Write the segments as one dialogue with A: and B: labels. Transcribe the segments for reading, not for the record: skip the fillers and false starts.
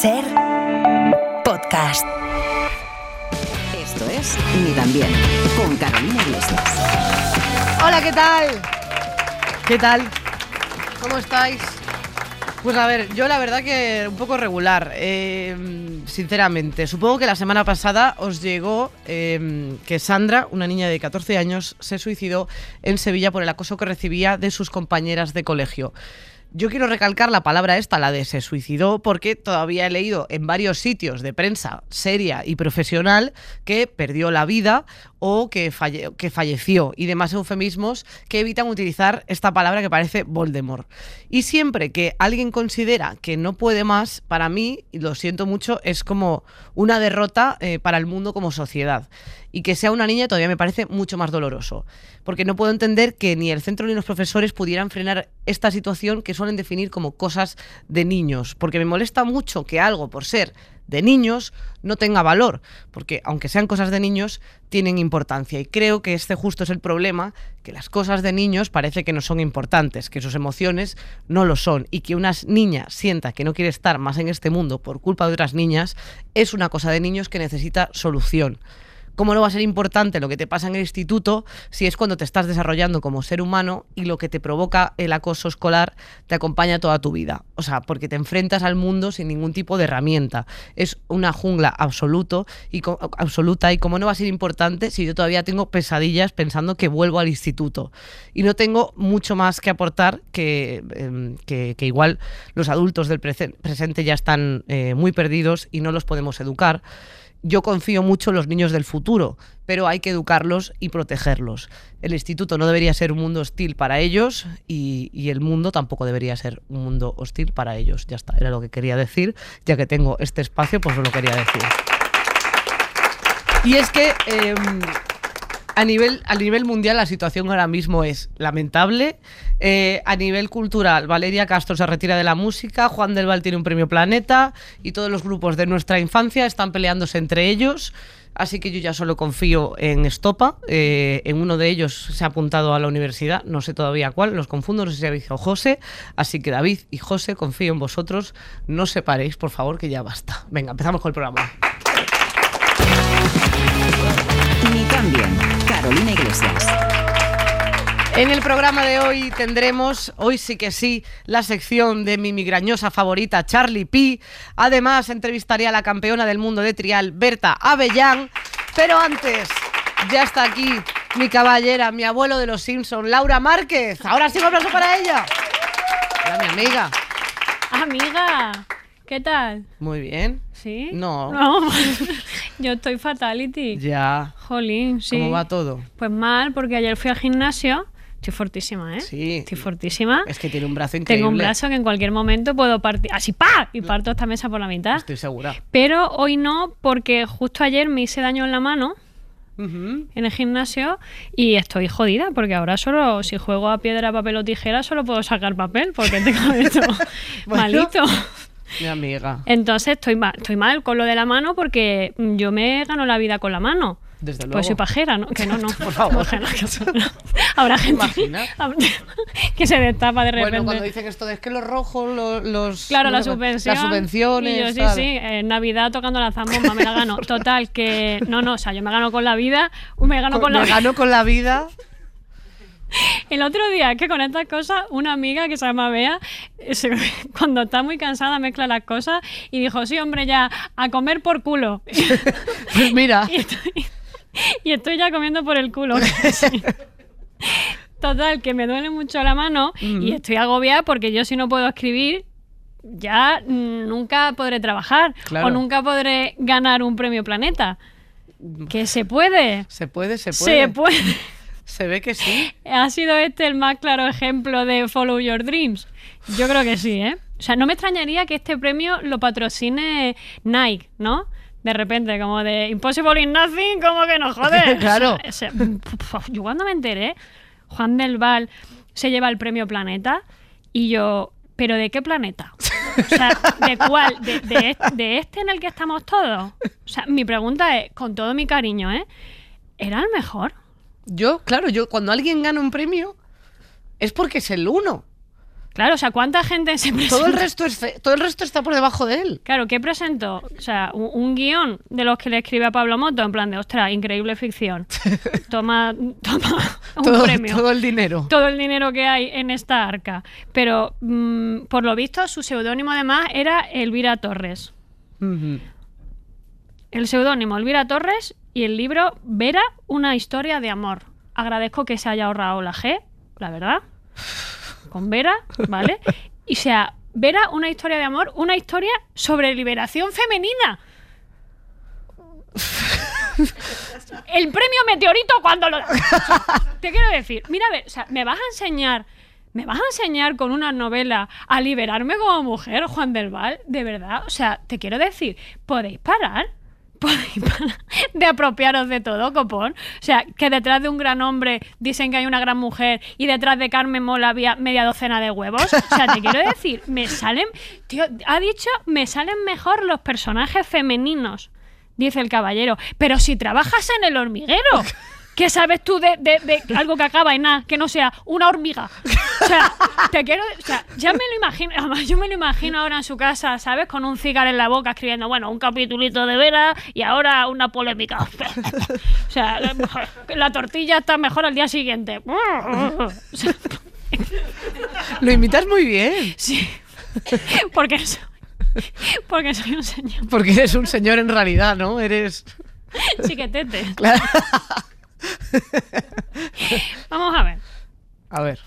A: SER Podcast.
B: Esto es Ni tan bien, con Carolina Iglesias.
C: Hola, ¿qué tal? ¿Qué tal? ¿Cómo estáis? Pues a ver, yo la verdad que un poco regular, sinceramente. Supongo que la semana pasada os llegó que Sandra, una niña de 14 años, se suicidó en Sevilla por el acoso que recibía de sus compañeras de colegio. Yo quiero recalcar la palabra esta, la de se suicidó, porque todavía he leído en varios sitios de prensa seria y profesional que perdió la vida o que falleció, y demás eufemismos que evitan utilizar esta palabra que parece Voldemort. Y siempre que alguien considera que no puede más, para mí, y lo siento mucho, es como una derrota para el mundo como sociedad. Y que sea una niña todavía me parece mucho más doloroso, porque no puedo entender que ni el centro ni los profesores pudieran frenar esta situación que suelen definir como cosas de niños, porque me molesta mucho que algo, por ser de niños, no tenga valor, porque aunque sean cosas de niños, tienen importancia, y creo que este justo es el problema, que las cosas de niños parece que no son importantes, que sus emociones no lo son, y que una niña sienta que no quiere estar más en este mundo por culpa de otras niñas, es una cosa de niños que necesita solución. ¿Cómo no va a ser importante lo que te pasa en el instituto si es cuando te estás desarrollando como ser humano y lo que te provoca el acoso escolar te acompaña toda tu vida? O sea, porque te enfrentas al mundo sin ningún tipo de herramienta. Es una jungla absoluta, y cómo no va a ser importante si yo todavía tengo pesadillas pensando que vuelvo al instituto. Y no tengo mucho más que aportar que igual los adultos del presente ya están muy perdidos y no los podemos educar. Yo confío mucho en los niños del futuro, pero hay que educarlos y protegerlos. El instituto no debería ser un mundo hostil para ellos y el mundo tampoco debería ser un mundo hostil para ellos. Ya está, era lo que quería decir. Ya que tengo este espacio, pues lo quería decir. Y es que a nivel mundial la situación ahora mismo es lamentable. A nivel cultural, Valeria Castro se retira de la música, Juan del Val tiene un premio Planeta y todos los grupos de nuestra infancia están peleándose entre ellos. Así que yo ya solo confío en Estopa. En uno de ellos se ha apuntado a la universidad, no sé todavía cuál, los confundo, no sé si David o José. Así que David y José, confío en vosotros. No os separéis, por favor, que ya basta. Venga, empezamos con el programa.
B: Ni tan bien, Carolina Iglesias.
C: En el programa de hoy tendremos, hoy sí que sí, la sección de mi migrañosa favorita, Charlie P. Además, entrevistaré a la campeona del mundo de trial, Berta Avellán. Pero antes, ya está aquí mi caballera, mi abuelo de los Simpson, Laura Márquez. Ahora sí, un aplauso para ella. Hola, mi amiga.
D: Amiga, ¿qué tal?
C: Muy bien.
D: ¿Sí?
C: No.
D: Yo estoy fatality.
C: Ya.
D: Jolín, sí.
C: ¿Cómo va todo?
D: Pues mal, porque ayer fui al gimnasio. Estoy fortísima, ¿eh?
C: Sí.
D: Estoy fortísima.
C: Es que tiene un brazo increíble.
D: Tengo un brazo que en cualquier momento puedo partir. Así, ¡pa! Y parto esta mesa por la mitad.
C: Estoy segura.
D: Pero hoy no, porque justo ayer me hice daño en la mano.
C: Uh-huh.
D: En el gimnasio, y estoy jodida porque ahora solo, si juego a piedra, papel o tijera, solo puedo sacar papel porque tengo esto malito.
C: Mi amiga.
D: Entonces estoy mal con lo de la mano, porque yo me gano la vida con la mano.
C: Desde luego.
D: Pues soy pajera, ¿no? Que no.
C: Por favor.
D: Habrá gente
C: ¿Imaginas?
D: que se destapa de repente.
C: Bueno, cuando dicen esto de es que los rojos, los
D: claro,
C: no
D: la
C: sé,
D: subvención.
C: las subvenciones.
D: Y yo, sí,
C: tal.
D: sí, en Navidad tocando la zambomba me la gano. Total, que no, o sea, yo me gano con la vida, me gano
C: con la vida.
D: El otro día, que con estas cosas, una amiga que se llama Bea, cuando está muy cansada mezcla las cosas y dijo, sí, hombre, ya, a comer por culo.
C: Pues mira.
D: Y estoy ya comiendo por el culo. Sí. Total, que me duele mucho la mano y estoy agobiada porque yo, si no puedo escribir, ya nunca podré trabajar. Claro. O nunca podré ganar un premio Planeta. Que se puede.
C: Se puede.
D: Se puede.
C: Se ve que sí.
D: ¿Ha sido este el más claro ejemplo de Follow Your Dreams? Yo creo que sí, ¿eh? O sea, no me extrañaría que este premio lo patrocine Nike, ¿no? De repente, como de Impossible is Nothing, como que no joder.
C: Claro.
D: O sea, yo cuando me enteré, Juan del Val se lleva el premio Planeta y yo, ¿pero de qué planeta? O sea, ¿de cuál? ¿De este en el que estamos todos? O sea, mi pregunta es, con todo mi cariño, ¿era el mejor?
C: Yo, cuando alguien gana un premio es porque es el uno.
D: Claro, o sea, ¿cuánta gente se presentó?
C: Todo el resto está por debajo de él.
D: Claro, ¿qué presentó? O sea, un guión de los que le escribe a Pablo Moto, en plan de, ostras, increíble ficción. Toma un premio.
C: Todo el dinero.
D: Todo el dinero que hay en esta arca. Pero, por lo visto, su seudónimo además era Elvira Torres.
C: Uh-huh.
D: El seudónimo Elvira Torres y el libro Vera, una historia de amor. Agradezco que se haya ahorrado la G, la verdad. Con Vera, ¿vale? Y o sea, Vera, una historia de amor, una historia sobre liberación femenina. El premio Meteorito cuando lo... Te quiero decir, mira, a ver, o sea, ¿me vas a enseñar con una novela a liberarme como mujer, Juan del Val? De verdad, o sea, te quiero decir, ¿podéis parar de apropiaros de todo, copón? O sea, que detrás de un gran hombre dicen que hay una gran mujer y detrás de Carmen Mola había media docena de huevos. O sea, te quiero decir, me salen mejor los personajes femeninos, dice el caballero. Pero si trabajas en El Hormiguero, ¿qué sabes tú de algo que acaba en nada, que no sea una hormiga? O sea, ya me lo imagino, además yo me lo imagino ahora en su casa, ¿sabes? Con un cigarro en la boca escribiendo, bueno, un capitulito de Vera y ahora una polémica. O sea, la tortilla está mejor al día siguiente. O sea,
C: Lo imitas muy bien.
D: sí, porque soy un señor
C: Porque eres un señor en realidad, ¿no? Eres...
D: chiquetete.
C: Claro.
D: Vamos a ver.
C: A ver.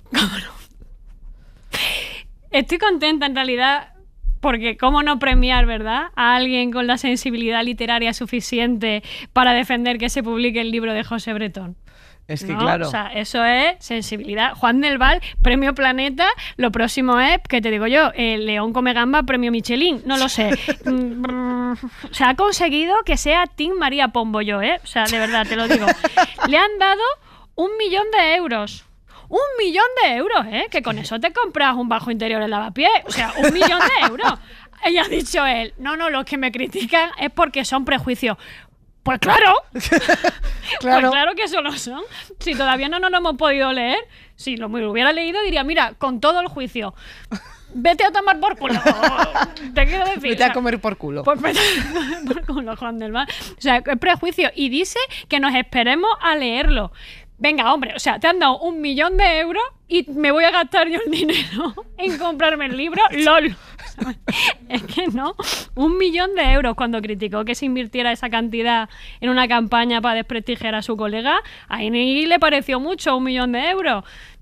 D: Estoy contenta en realidad porque cómo no premiar, ¿verdad?, a alguien con la sensibilidad literaria suficiente para defender que se publique el libro de José Bretón.
C: Es que
D: ¿no?
C: claro.
D: O sea, eso es sensibilidad. Juan del Val, premio Planeta. Lo próximo es, ¿qué te digo yo? León come gamba, premio Michelin. No lo sé. O sea, ha conseguido que sea Team María Pombo yo, ¿eh? O sea, de verdad, te lo digo. Le han dado 1 millón de euros. 1 millón de euros, ¿eh? Que con eso te compras un bajo interior en lavapiés. O sea, 1 millón de euros. Y ha dicho él, no, los que me critican es porque son prejuicios. Pues claro.
C: Claro.
D: Pues claro que eso lo son. Si todavía no nos lo hemos podido leer, si lo hubiera leído diría, mira, con todo el juicio, vete a tomar por culo. Te quiero decir.
C: Vete a comer por culo.
D: Pues vete a comer por culo, Juan del Val. O sea, es prejuicio. Y dice que nos esperemos a leerlo. Venga, hombre, o sea, te han dado 1 millón de euros y me voy a gastar yo el dinero en comprarme el libro. ¡Lol! Es que no. 1 millón de euros. Cuando criticó que se invirtiera esa cantidad en una campaña para desprestigiar a su colega, ahí ni le pareció mucho 1 millón de euros.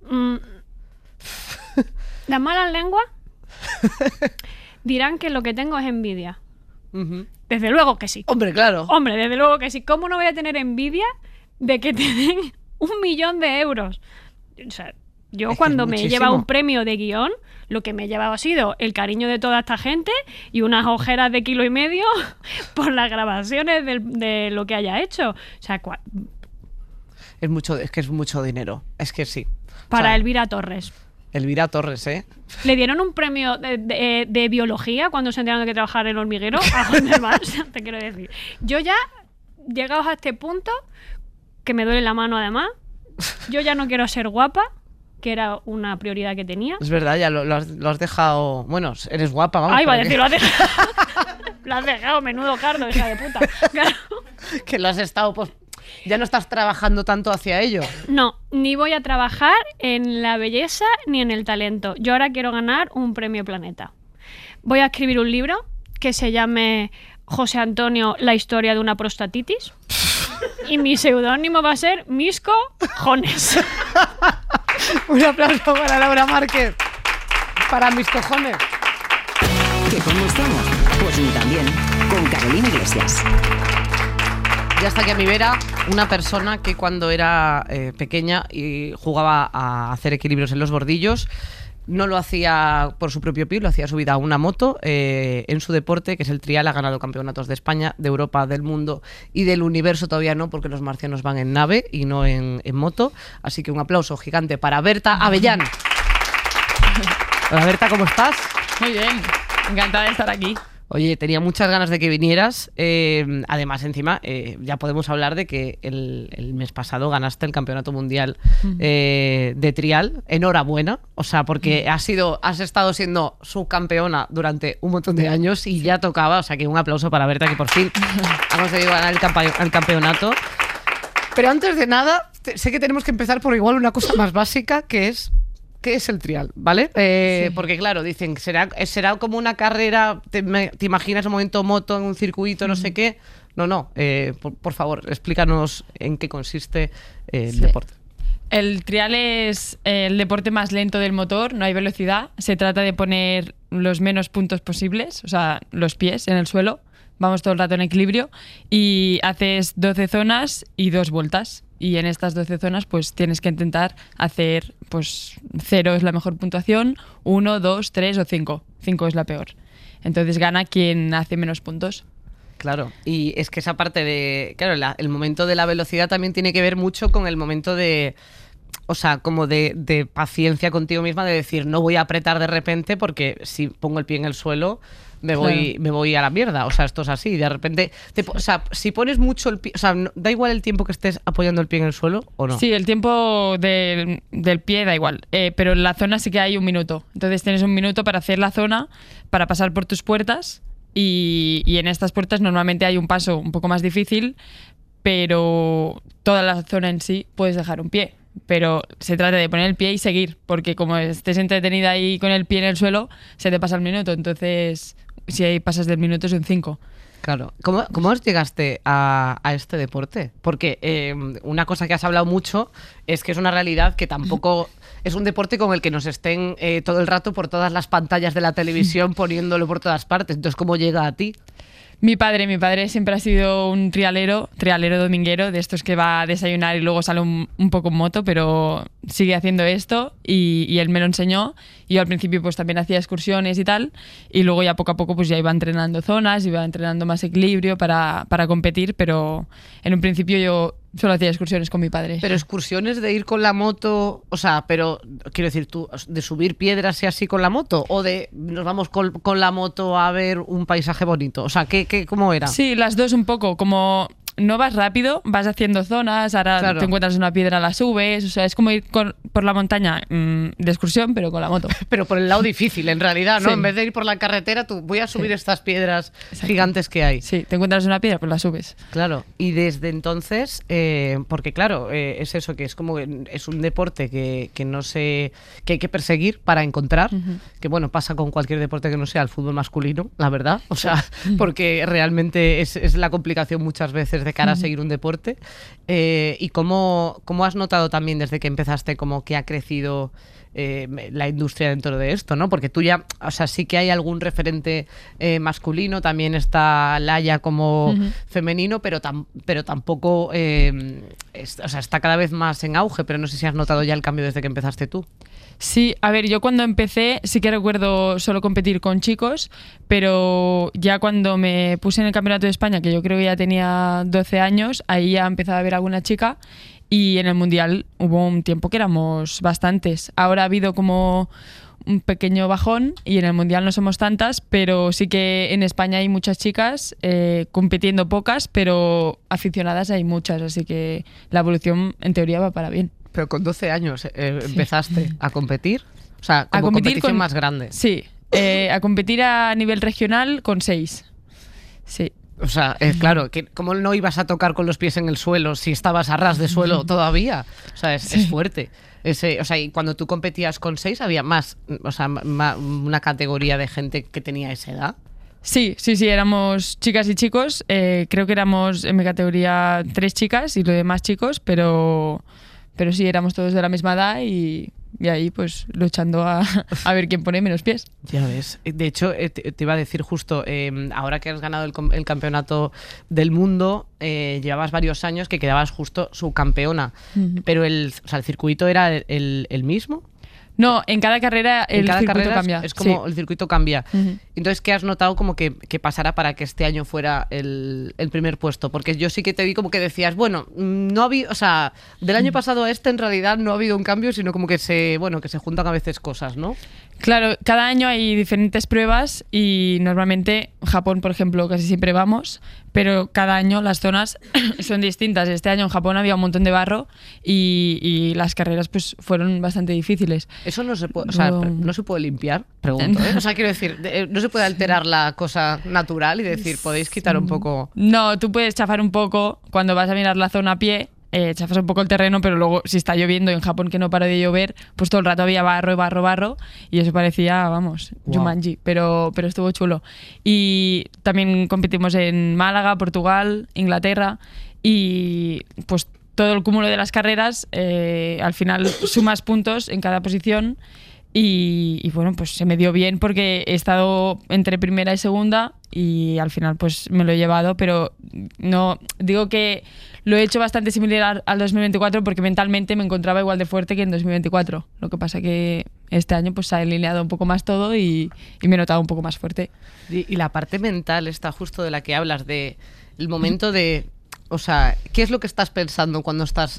D: Las malas lenguas dirán que lo que tengo es envidia.
C: Uh-huh.
D: Desde luego que sí.
C: Hombre, claro.
D: Hombre, desde luego que sí. ¿Cómo no voy a tener envidia de que te den 1 millón de euros? O sea, yo
C: Es que
D: cuando
C: es
D: me he
C: muchísimo.
D: llevado un premio de guión, lo que me he llevado ha sido el cariño de toda esta gente y unas ojeras de 1,5 kilos por las grabaciones de lo que haya hecho. O sea,
C: Es que es mucho dinero. Es que sí.
D: para
C: O sea,
D: Elvira Torres.
C: Elvira Torres, ¿eh?
D: Le dieron un premio de biología cuando se enteraron de que trabajara en El Hormiguero a Juan del Val. Te quiero decir. Yo ya, llegados a este punto, que me duele la mano además, yo ya no quiero ser guapa, que era una prioridad que tenía.
C: Es verdad, ya lo has dejado... Bueno, eres guapa, vamos.
D: Ay, va a
C: pero
D: decir, lo has dejado. Lo has dejado, menudo cardo, hija de puta. Claro.
C: que lo has estado, pues... Ya no estás trabajando tanto hacia ello.
D: No, ni voy a trabajar en la belleza ni en el talento. Yo ahora quiero ganar un premio Planeta. Voy a escribir un libro que se llame José Antonio, la historia de una prostatitis. Y mi seudónimo va a ser Misco Jones.
C: Un aplauso para Laura Márquez. Para mis cojones.
B: ¿Que cómo estamos? Pues ni tan bien. Con Carolina Iglesias.
C: Ya está aquí a mi vera una persona que cuando era pequeña y jugaba a hacer equilibrios en los bordillos, no lo hacía por su propio pie, lo hacía subida a una moto en su deporte, que es el trial. Ha ganado campeonatos de España, de Europa, del mundo y del universo todavía no, porque los marcianos van en nave y no en moto. Así que un aplauso gigante para Berta Avellán. Hola Berta, ¿cómo estás?
E: Muy bien, encantada de estar aquí.
C: Oye, tenía muchas ganas de que vinieras. Además, encima, ya podemos hablar de que el mes pasado ganaste el Campeonato Mundial de Trial. Enhorabuena. O sea, porque has estado siendo subcampeona durante un montón de años y ya tocaba. O sea, que un aplauso para Berta, que por fin ha conseguido ganar el campeonato. Pero antes de nada, sé que tenemos que empezar por igual una cosa más básica, que es... ¿Qué es el trial? ¿Vale? Sí. Porque claro, dicen que será como una carrera, te imaginas un momento moto en un circuito, no sé qué. No. Por favor, explícanos en qué consiste el deporte.
E: El trial es el deporte más lento del motor, no hay velocidad. Se trata de poner los menos puntos posibles, o sea, los pies en el suelo. Vamos todo el rato en equilibrio y haces 12 zonas y 2 vueltas. Y en estas 12 zonas pues tienes que intentar hacer, pues 0 es la mejor puntuación, 1, 2, 3 o 5. 5 es la peor. Entonces gana quien hace menos puntos.
C: Claro, y es que esa parte de... Claro, el momento de la velocidad también tiene que ver mucho con el momento de... O sea, como de paciencia contigo misma, de decir, no voy a apretar de repente porque si pongo el pie en el suelo... Me voy a la mierda, o sea, esto es así, de repente, o sea, si pones mucho el pie, o sea, da igual el tiempo que estés apoyando el pie en el suelo o no.
E: Sí, el tiempo del pie da igual, pero en la zona sí que hay 1 minuto, entonces tienes 1 minuto para hacer la zona, para pasar por tus puertas y en estas puertas normalmente hay un paso un poco más difícil, pero toda la zona en sí puedes dejar un pie. Pero se trata de poner el pie y seguir, porque como estés entretenida ahí con el pie en el suelo, se te pasa el minuto, entonces si ahí pasas del minuto es un 5.
C: Claro. ¿Cómo llegaste a este deporte? Porque una cosa que has hablado mucho es que es una realidad que tampoco es un deporte con el que nos estén todo el rato por todas las pantallas de la televisión poniéndolo por todas partes. Entonces, ¿cómo llega a ti?
E: Mi padre siempre ha sido un trialero dominguero, de estos que va a desayunar y luego sale un poco en moto, pero sigue haciendo esto y él me lo enseñó. Yo al principio pues también hacía excursiones y tal, y luego ya poco a poco pues ya iba entrenando zonas, iba entrenando más equilibrio para competir, pero en un principio yo solo hacía excursiones con mi padre.
C: Pero excursiones de ir con la moto, o sea, pero quiero decir, tú, de subir piedras y así con la moto, o de nos vamos con la moto a ver un paisaje bonito, o sea, ¿cómo era?
E: Sí, las dos un poco, como no vas rápido, vas haciendo zonas, ahora
C: Claro.
E: te encuentras una piedra, la subes, o sea, es como ir por la montaña de excursión, pero con la moto.
C: Pero por el lado difícil, en realidad, ¿no?
E: Sí.
C: En vez de ir por la carretera, tú voy a subir
E: Sí.
C: estas piedras
E: Exacto.
C: gigantes que hay.
E: Sí, te encuentras una piedra, pues la subes.
C: Claro, y desde entonces, porque claro, es eso, que es como es un deporte que no sé, que hay que perseguir para encontrar, que bueno, pasa con cualquier deporte que no sea el fútbol masculino, la verdad, o sea, porque realmente es la complicación muchas veces de cara a seguir un deporte. Y cómo has notado también desde que empezaste como que ha crecido la industria dentro de esto, ¿no? Porque tú ya, o sea, sí que hay algún referente masculino, también está Laia como femenino, pero tampoco, o sea, está cada vez más en auge, pero no sé si has notado ya el cambio desde que empezaste tú.
E: Sí, a ver, yo cuando empecé sí que recuerdo solo competir con chicos, pero ya cuando me puse en el Campeonato de España, que yo creo que ya tenía 12 años, ahí ya empezaba a ver alguna chica y en el Mundial hubo un tiempo que éramos bastantes. Ahora ha habido como un pequeño bajón y en el Mundial no somos tantas, pero sí que en España hay muchas chicas, compitiendo pocas, pero aficionadas hay muchas, así que la evolución en teoría va para bien.
C: Pero con 12 años empezaste a competir, o sea, como
E: A competir
C: competición más grande.
E: Sí, a competir a nivel regional con 6. Sí.
C: O sea, claro, ¿cómo no ibas a tocar con los pies en el suelo si estabas a ras de suelo todavía? O sea, es fuerte. O sea, y cuando tú competías con 6 había más, o sea, una categoría de gente que tenía esa edad.
E: Sí, éramos chicas y chicos. Creo que éramos en mi categoría 3 chicas y lo demás chicos, pero sí, éramos todos de la misma edad y ahí pues luchando a ver quién pone menos pies.
C: Ya ves. De hecho, te iba a decir justo, ahora que has ganado el campeonato del mundo, llevabas varios años que quedabas justo subcampeona, pero el circuito era el mismo.
E: No, en cada carrera el circuito cambia.
C: Es como
E: Sí.
C: el circuito cambia.
E: Ujú.
C: Entonces, ¿qué has notado como que pasara para que este año fuera el primer puesto? Porque yo sí que te vi como que decías, bueno, no ha habido, o sea, del año pasado a este en realidad no ha habido un cambio, sino como que se juntan a veces cosas, ¿no?
E: Claro, cada año hay diferentes pruebas y normalmente Japón, por ejemplo, casi siempre vamos, pero cada año las zonas son distintas. Este año en Japón había un montón de barro y las carreras pues fueron bastante difíciles.
C: Eso no se puede, o sea, no se puede limpiar, pregunto, ¿eh? O sea, quiero decir, no se puede alterar la cosa natural y decir, podéis quitar un poco.
E: No, tú puedes chafar un poco cuando vas a mirar la zona a pie. Chafas un poco el terreno, pero luego si está lloviendo, en Japón que no para de llover, pues todo el rato había barro y eso parecía, vamos, Jumanji, pero estuvo chulo. Y también competimos en Málaga, Portugal, Inglaterra y pues todo el cúmulo de las carreras, al final sumas puntos en cada posición y bueno, pues se me dio bien porque he estado entre primera y segunda y al final pues me lo he llevado, pero no digo que lo he hecho bastante similar al 2024 porque mentalmente me encontraba igual de fuerte que en 2024. Lo que pasa que este año pues se ha alineado un poco más todo y me he notado un poco más fuerte.
C: Y la parte mental está justo de la que hablas, de el momento de, o sea, ¿qué es lo que estás pensando cuando estás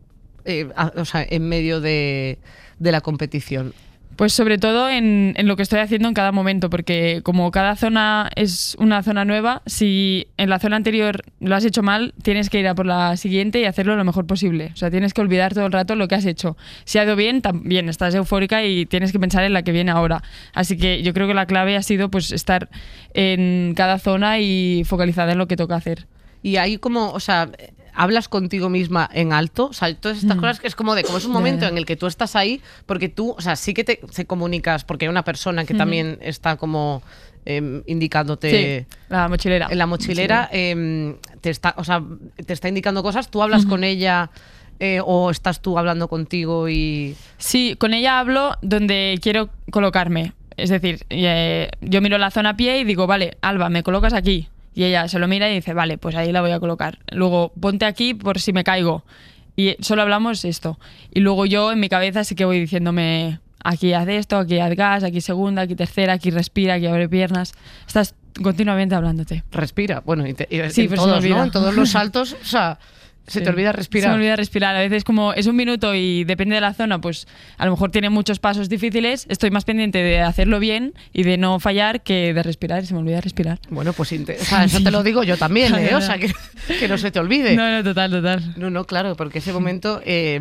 C: o sea, en medio de la competición?
E: Pues sobre todo en lo que estoy haciendo en cada momento, porque como cada zona es una zona nueva, si en la zona anterior lo has hecho mal, tienes que ir a por la siguiente y hacerlo lo mejor posible. O sea, tienes que olvidar todo el rato lo que has hecho. Si ha ido bien, también estás eufórica y tienes que pensar en la que viene ahora. Así que yo creo que la clave ha sido pues estar en cada zona y focalizada en lo que toca hacer.
C: Y ahí como, o sea, hablas contigo misma en alto, o sea, todas estas cosas que es como es un momento en el que tú estás ahí, porque tú, o sea, sí que te comunicas, porque hay una persona que también está como indicándote...
E: Sí, la mochilera.
C: En la mochilera te está indicando cosas, tú hablas con ella... ¿O estás tú hablando contigo y...?
E: Sí, con ella hablo donde quiero colocarme. Es decir, yo miro la zona a pie y digo, vale, Alba, me colocas aquí. Y ella se lo mira y dice, vale, pues ahí la voy a colocar. Luego, ponte aquí por si me caigo. Y solo hablamos esto. Y luego yo en mi cabeza sí que voy diciéndome, aquí haz esto, aquí haz gas, aquí segunda, aquí tercera, aquí respira, aquí abre piernas. Estás continuamente hablándote.
C: Respira. Bueno,
E: sí,
C: en todos, ¿no? En todos los saltos, o sea... Se te olvida respirar.
E: Se me olvida respirar. A veces como es un minuto y depende de la zona, pues a lo mejor tiene muchos pasos difíciles. Estoy más pendiente de hacerlo bien y de no fallar que de respirar y se me olvida respirar.
C: Bueno, pues o sea, eso te lo digo yo también, ¿eh? O sea, que no se te olvide.
E: No, total.
C: No, claro, porque ese momento,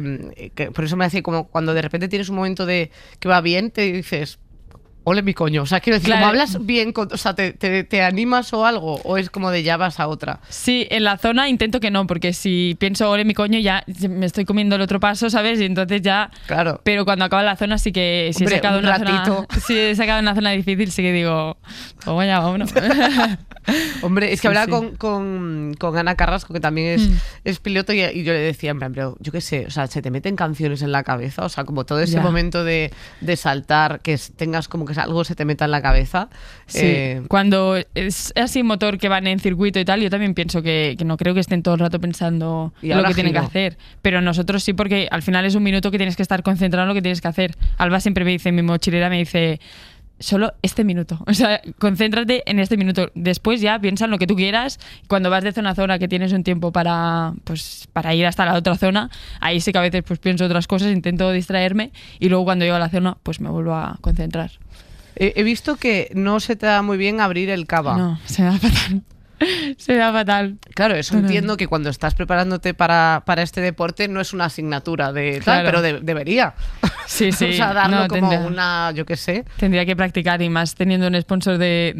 C: por eso me decía como cuando de repente tienes un momento de que va bien, te dices... Ole mi coño, o sea, quiero decir,
E: claro.
C: ¿Cómo hablas bien? O sea, ¿te animas o algo? ¿O es como de ya vas a otra?
E: Sí, en la zona intento que no, porque si pienso ole mi coño ya me estoy comiendo el otro paso, ¿sabes? Y entonces ya...
C: Claro.
E: Pero cuando acaba la zona sí que... Si
C: Hombre,
E: he sacado
C: un
E: una
C: ratito.
E: zona, si he sacado una zona difícil sí que digo, oh, ya, vámonos.
C: Hombre, es que
E: Sí,
C: hablaba
E: sí.
C: con Ana Carrasco, que también es piloto, y yo le decía, en plan, pero yo qué sé, o sea, se te meten canciones en la cabeza, o sea, como todo ese
E: Ya.
C: momento de saltar, que tengas como que algo se te meta en la cabeza.
E: Sí, cuando es así motor que van en circuito y tal, yo también pienso que no creo que estén todo el rato pensando
C: Y
E: lo
C: ahora
E: que tienen que
C: giro.
E: hacer. Pero nosotros sí, porque al final es un minuto que tienes que estar concentrado en lo que tienes que hacer. Alba siempre me dice, mi mochilera me dice, solo este minuto. O sea, concéntrate en este minuto. Después ya piensa en lo que tú quieras. Cuando vas de zona a zona, que tienes un tiempo para ir hasta la otra zona, ahí sí que a veces pues pienso otras cosas, intento distraerme y luego cuando llego a la zona pues me vuelvo a concentrar.
C: He visto que no se te da muy bien abrir el cava.
E: No, se me da fatal. Se me da fatal.
C: Claro, eso entiendo que cuando estás preparándote para este deporte no es una asignatura de tal,
E: Claro.
C: pero debería.
E: Sí, sí.
C: O sea, darlo
E: No,
C: como
E: tendría-
C: una, yo qué sé.
E: Tendría que practicar y más teniendo un sponsor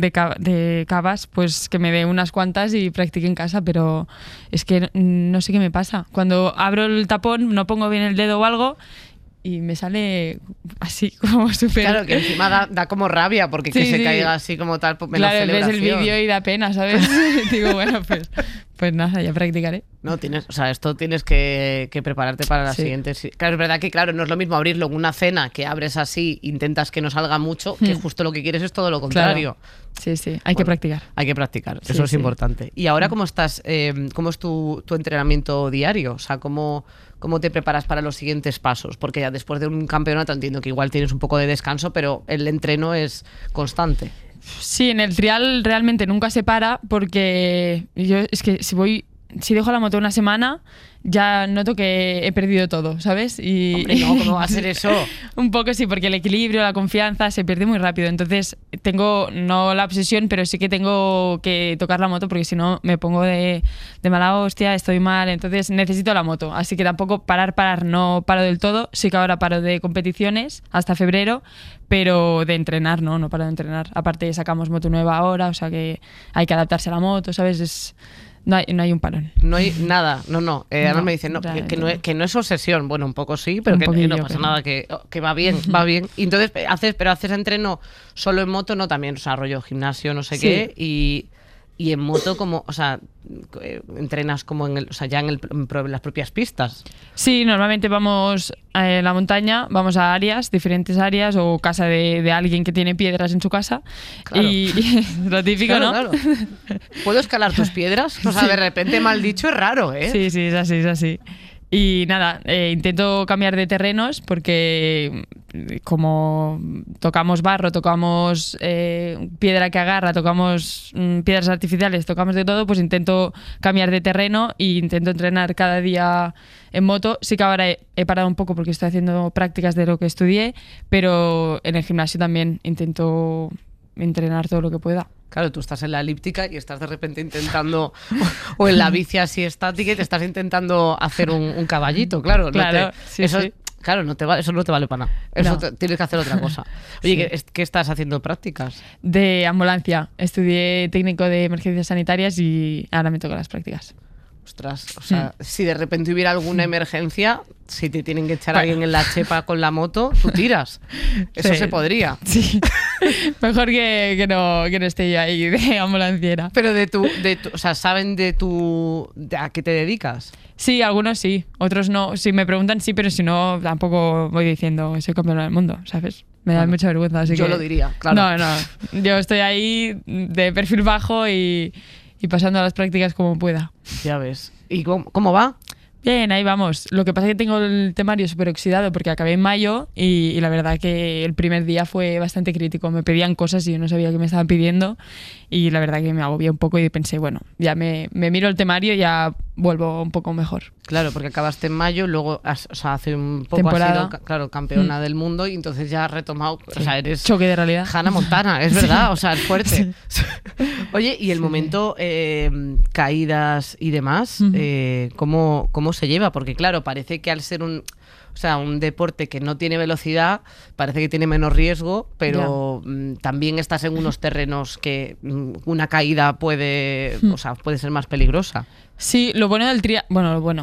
E: de cavas, pues que me dé unas cuantas y practique en casa, pero es que no sé qué me pasa. Cuando abro el tapón no pongo bien el dedo o algo y me sale así como súper...
C: Claro, que encima da como rabia porque que
E: Sí,
C: se
E: sí.
C: caiga así como tal, pues menos
E: Claro, ves el
C: celebración.
E: vídeo y da pena, ¿sabes? Digo, bueno, pues nada, ya practicaré.
C: No, o sea, esto tienes que prepararte para la
E: Sí.
C: siguiente. Sí. Claro, es verdad que claro, no es lo mismo abrirlo en una cena que abres así, intentas que no salga mucho, que justo lo que quieres es todo lo contrario.
E: Sí, sí, hay que practicar.
C: Hay que practicar,
E: Sí,
C: eso es
E: sí.
C: importante. ¿Y ahora cómo estás? ¿Cómo es tu entrenamiento diario? O sea, ¿cómo te preparas para los siguientes pasos? Porque ya después de un campeonato entiendo que igual tienes un poco de descanso, pero el entreno es constante.
E: Sí, en el trial realmente nunca se para porque yo es que si voy si dejo la moto una semana, ya noto que he perdido todo, ¿sabes? Y
C: Hombre, no, ¿cómo va a ser eso?
E: Un poco sí, porque el equilibrio, la confianza se pierde muy rápido. Entonces tengo, no la obsesión, pero sí que tengo que tocar la moto porque si no me pongo de mala hostia, estoy mal. Entonces necesito la moto. Así que tampoco parar, no paro del todo. Sí que ahora paro de competiciones hasta febrero, pero de entrenar no paro de entrenar. Aparte sacamos moto nueva ahora, o sea que hay que adaptarse a la moto, ¿sabes? No hay un parón.
C: No hay nada, no. Además me dicen que no es obsesión. Bueno, un poco sí, pero que no pasa nada, que va bien, va bien. Y entonces haces entreno solo en moto, no, también, o sea, rollo gimnasio, no sé qué, y en moto como, o sea, entrenas como en las propias pistas.
E: Sí, normalmente vamos a la montaña, vamos a áreas, diferentes áreas o casa de alguien que tiene piedras en su casa.
C: Claro.
E: Y lo típico,
C: claro,
E: ¿no?
C: Claro. ¿Puedo escalar tus piedras? O sea, de repente mal dicho es raro, ¿eh?
E: Sí, es así. Y nada, intento cambiar de terrenos porque como tocamos barro, tocamos piedra que agarra, tocamos piedras artificiales, tocamos de todo, pues intento cambiar de terreno e intento entrenar cada día en moto. Sí que ahora he parado un poco porque estoy haciendo prácticas de lo que estudié, pero en el gimnasio también intento entrenar todo lo que pueda.
C: Claro, tú estás en la elíptica y estás de repente intentando, o en la bici así estática y te estás intentando hacer un caballito, claro. Claro, eso no te vale para nada. Eso tienes que hacer otra cosa. Oye, ¿qué estás haciendo prácticas?
E: De ambulancia. Estudié técnico de emergencias sanitarias y ahora me tocan las prácticas.
C: Ostras, o sea, si de repente hubiera alguna emergencia, si te tienen que echar a alguien en la chepa con la moto, tú tiras. Eso se podría.
E: Sí. Mejor que no esté yo ahí de ambulanciera.
C: Pero o sea, ¿saben de a qué te dedicas?
E: Sí, algunos sí, otros no. Si me preguntan sí, pero si no, tampoco voy diciendo soy campeón del mundo, ¿sabes? Me da mucha vergüenza. Así
C: yo
E: que
C: lo diría, claro.
E: No. Yo estoy ahí de perfil bajo y pasando las prácticas como pueda.
C: Ya ves. ¿Y cómo va?
E: Bien, ahí vamos. Lo que pasa es que tengo el temario súper oxidado porque acabé en mayo y la verdad que el primer día fue bastante crítico. Me pedían cosas y yo no sabía qué me estaban pidiendo y la verdad que me agobié un poco y pensé, bueno, ya me miro el temario y ya vuelvo un poco mejor.
C: Claro, porque acabaste en mayo, luego hace un poco has sido, campeona del mundo y entonces ya has retomado, sí. O sea, eres
E: choque de realidad.
C: Hannah Montana, es verdad, o sea, es fuerte. Sí. Oye, y el momento caídas y demás, ¿cómo se lleva? Porque claro, parece que al ser un deporte que no tiene velocidad, parece que tiene menos riesgo, pero también estás en unos terrenos que una caída puede ser más peligrosa.
E: Sí, lo bueno del trial,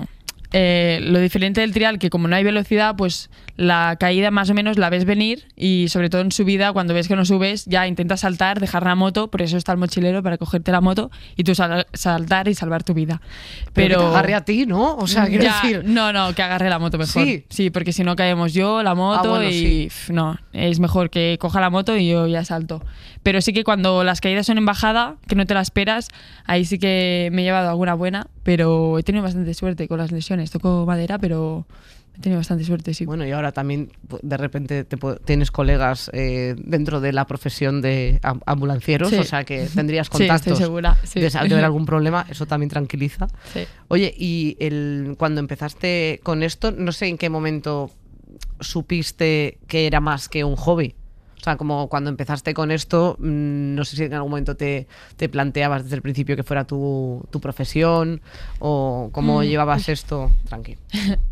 E: lo diferente del trial, que como no hay velocidad, pues la caída más o menos la ves venir y sobre todo en subida, cuando ves que no subes, ya intentas saltar, dejar la moto, por eso está el mochilero para cogerte la moto y tú saltar y salvar tu vida.
C: Pero que te agarre a ti, ¿no? O sea, quiero decir...
E: No, que agarre la moto mejor. Sí, porque si no caemos yo, la moto no, es mejor que coja la moto y yo ya salto. Pero sí que cuando las caídas son en bajada, que no te las esperas, ahí sí que me he llevado alguna buena, pero he tenido bastante suerte con las lesiones. Toco madera, pero he tenido bastante suerte, sí.
C: Bueno, y ahora también de repente tienes colegas dentro de la profesión de ambulancieros, o sea que tendrías contactos.
E: Sí, estoy segura. Sí.
C: De haber algún problema, eso también tranquiliza.
E: Sí.
C: Oye, y cuando empezaste con esto, no sé en qué momento supiste que era más que un hobby. O sea, como cuando empezaste con esto, no sé si en algún momento te planteabas desde el principio que fuera tu profesión o cómo llevabas esto. Tranquilo.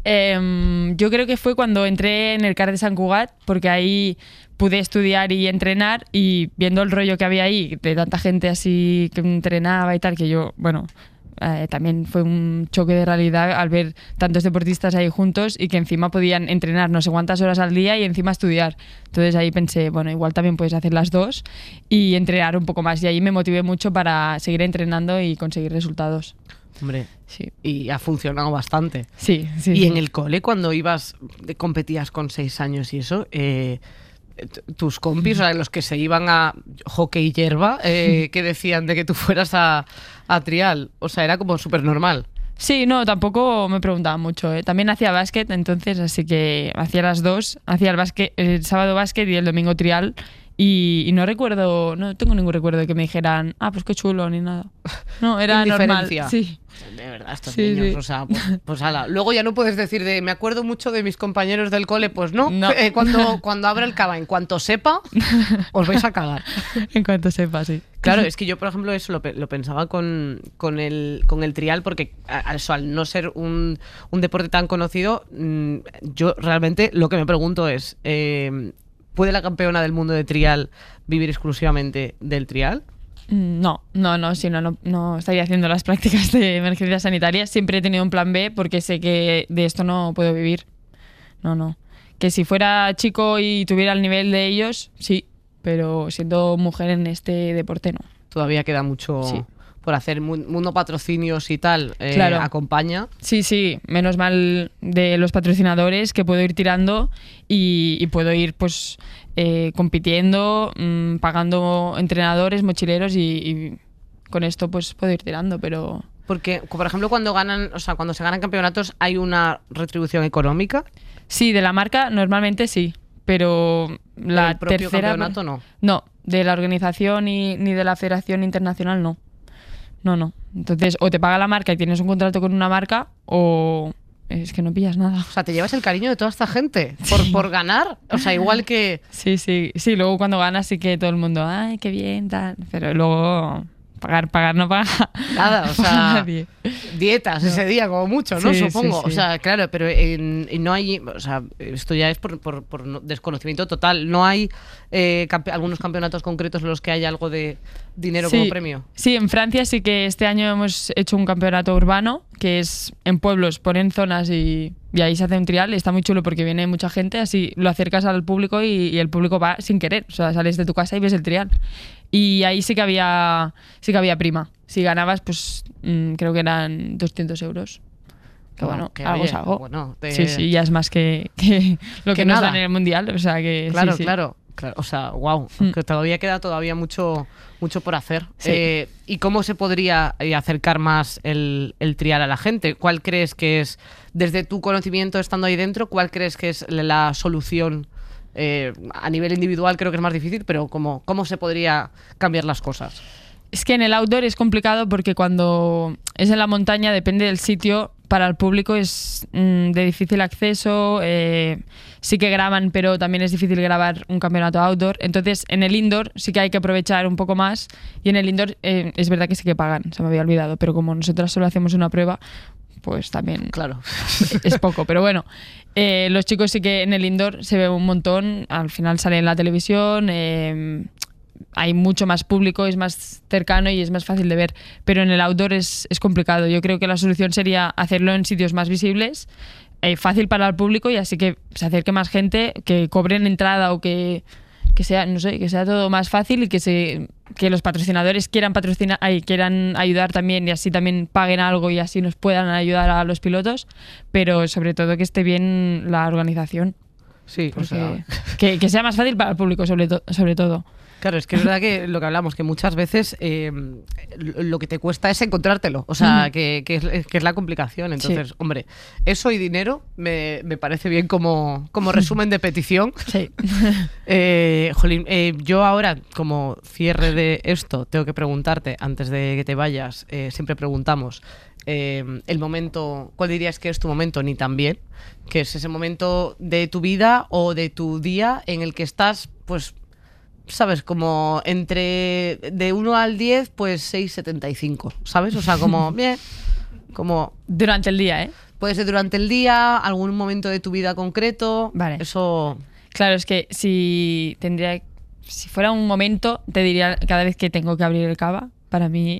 E: Yo creo que fue cuando entré en el CAR de Sant Cugat, porque ahí pude estudiar y entrenar y viendo el rollo que había ahí, de tanta gente así que entrenaba y tal, que yo, también fue un choque de realidad al ver tantos deportistas ahí juntos y que encima podían entrenar no sé cuántas horas al día y encima estudiar. Entonces ahí pensé, igual también puedes hacer las dos y entrenar un poco más. Y ahí me motivé mucho para seguir entrenando y conseguir resultados.
C: Hombre, sí. Y ha funcionado bastante.
E: Sí.
C: Y en el cole, cuando competías con 6 años y eso... tus compis, los que se iban a hockey hierba, que decían de que tú fueras a trial, o sea, era como súper normal.
E: Sí, no, tampoco me preguntaban mucho. También hacía básquet, entonces, así que hacía las dos, hacía el sábado básquet y el domingo trial, Y no tengo ningún recuerdo de que me dijeran, pues qué chulo, ni nada. No, era normal. Sí.
C: De verdad, estos niños, o sea, pues ala. Luego ya no puedes decir me acuerdo mucho de mis compañeros del cole, pues no. Cuando abra el cava, en cuanto sepa, os vais a cagar.
E: En cuanto sepa, sí.
C: Claro, es que yo, por ejemplo, eso lo pensaba con el trial, porque al no ser un deporte tan conocido, yo realmente lo que me pregunto es, ¿puede la campeona del mundo de trial vivir exclusivamente del trial?
E: No, si no estaría haciendo las prácticas de emergencias sanitarias. Siempre he tenido un plan B porque sé que de esto no puedo vivir. No. Que si fuera chico y tuviera el nivel de ellos, sí, pero siendo mujer en este deporte no.
C: Todavía queda mucho por hacer. Mundo patrocinios y tal,
E: claro.
C: Acompaña.
E: Sí, menos mal de los patrocinadores que puedo ir tirando y puedo ir pues compitiendo, pagando entrenadores, mochileros y con esto pues puedo ir tirando, pero...
C: Porque, por ejemplo, cuando se ganan campeonatos, ¿hay una retribución económica?
E: Sí, de la marca normalmente sí, pero la
C: ¿El propio
E: tercera
C: campeonato no?
E: No, de la organización ni de la Federación Internacional no. No. Entonces, o te paga la marca y tienes un contrato con una marca, o es que no pillas nada.
C: O sea, te llevas el cariño de toda esta gente por ganar. O sea, igual que...
E: Sí, luego cuando ganas sí que todo el mundo, ay, qué bien, tal. Pero luego... Pagar no paga
C: nada, o sea, dietas ese día como mucho, ¿no?
E: Sí,
C: supongo.
E: sí.
C: O sea, claro, pero no hay, o sea, esto ya es por desconocimiento total. No hay algunos campeonatos concretos en los que haya algo de dinero como premio.
E: Sí, en Francia sí que este año hemos hecho un campeonato urbano, que es en pueblos, ponen zonas y ahí se hace un trial. Está muy chulo porque viene mucha gente, así lo acercas al público y el público va sin querer. O sea, sales de tu casa y ves el trial. Y ahí sí que había prima. Si ganabas, pues creo que eran 200 euros. Que bueno, algo es algo.
C: Bueno,
E: Sí, ya es más que lo que nos dan en el Mundial. O sea que
C: Claro. O sea, wow, que todavía queda mucho por hacer.
E: Sí.
C: ¿Y cómo se podría acercar más el trial a la gente? ¿Cuál crees que es, desde tu conocimiento estando ahí dentro, cuál crees que es la solución? A nivel individual creo que es más difícil, pero ¿cómo se podría cambiar las cosas?
E: Es que en el outdoor es complicado porque cuando es en la montaña, depende del sitio, para el público es de difícil acceso, sí que graban, pero también es difícil grabar un campeonato outdoor. Entonces en el indoor sí que hay que aprovechar un poco más, y en el indoor es verdad que sí que pagan, se me había olvidado, pero como nosotras solo hacemos una prueba, pues también
C: claro.
E: Es poco, pero bueno, los chicos sí que en el indoor se ve un montón, al final sale en la televisión, hay mucho más público, es más cercano y es más fácil de ver, pero en el outdoor es complicado. Yo creo que la solución sería hacerlo en sitios más visibles, fácil para el público, y así que se acerque más gente, que cobren entrada o que sea, no sé, que sea todo más fácil, y que los patrocinadores quieran patrocinar y quieran ayudar también, y así también paguen algo y así nos puedan ayudar a los pilotos, pero sobre todo que esté bien la organización.
C: Sí,
E: porque, que sea más fácil para el público sobre todo.
C: Claro, es que es verdad que lo que hablamos, que muchas veces lo que te cuesta es encontrártelo, o sea, que es la complicación. Entonces, hombre, eso y dinero me parece bien como resumen de petición.
E: Sí.
C: Jolín, yo ahora, como cierre de esto, tengo que preguntarte, antes de que te vayas, siempre preguntamos, el momento, ¿cuál dirías que es tu momento ni tan bien? Que es ese momento de tu vida o de tu día en el que estás, pues... ¿sabes? Como entre de 1 al 10, pues 6,75, ¿sabes? O sea, como bien, como...
E: Durante el día, ¿eh?
C: Puede ser durante el día, algún momento de tu vida concreto.
E: Vale.
C: Eso...
E: Claro, es que si fuera un momento, te diría cada vez que tengo que abrir el cava, para mí...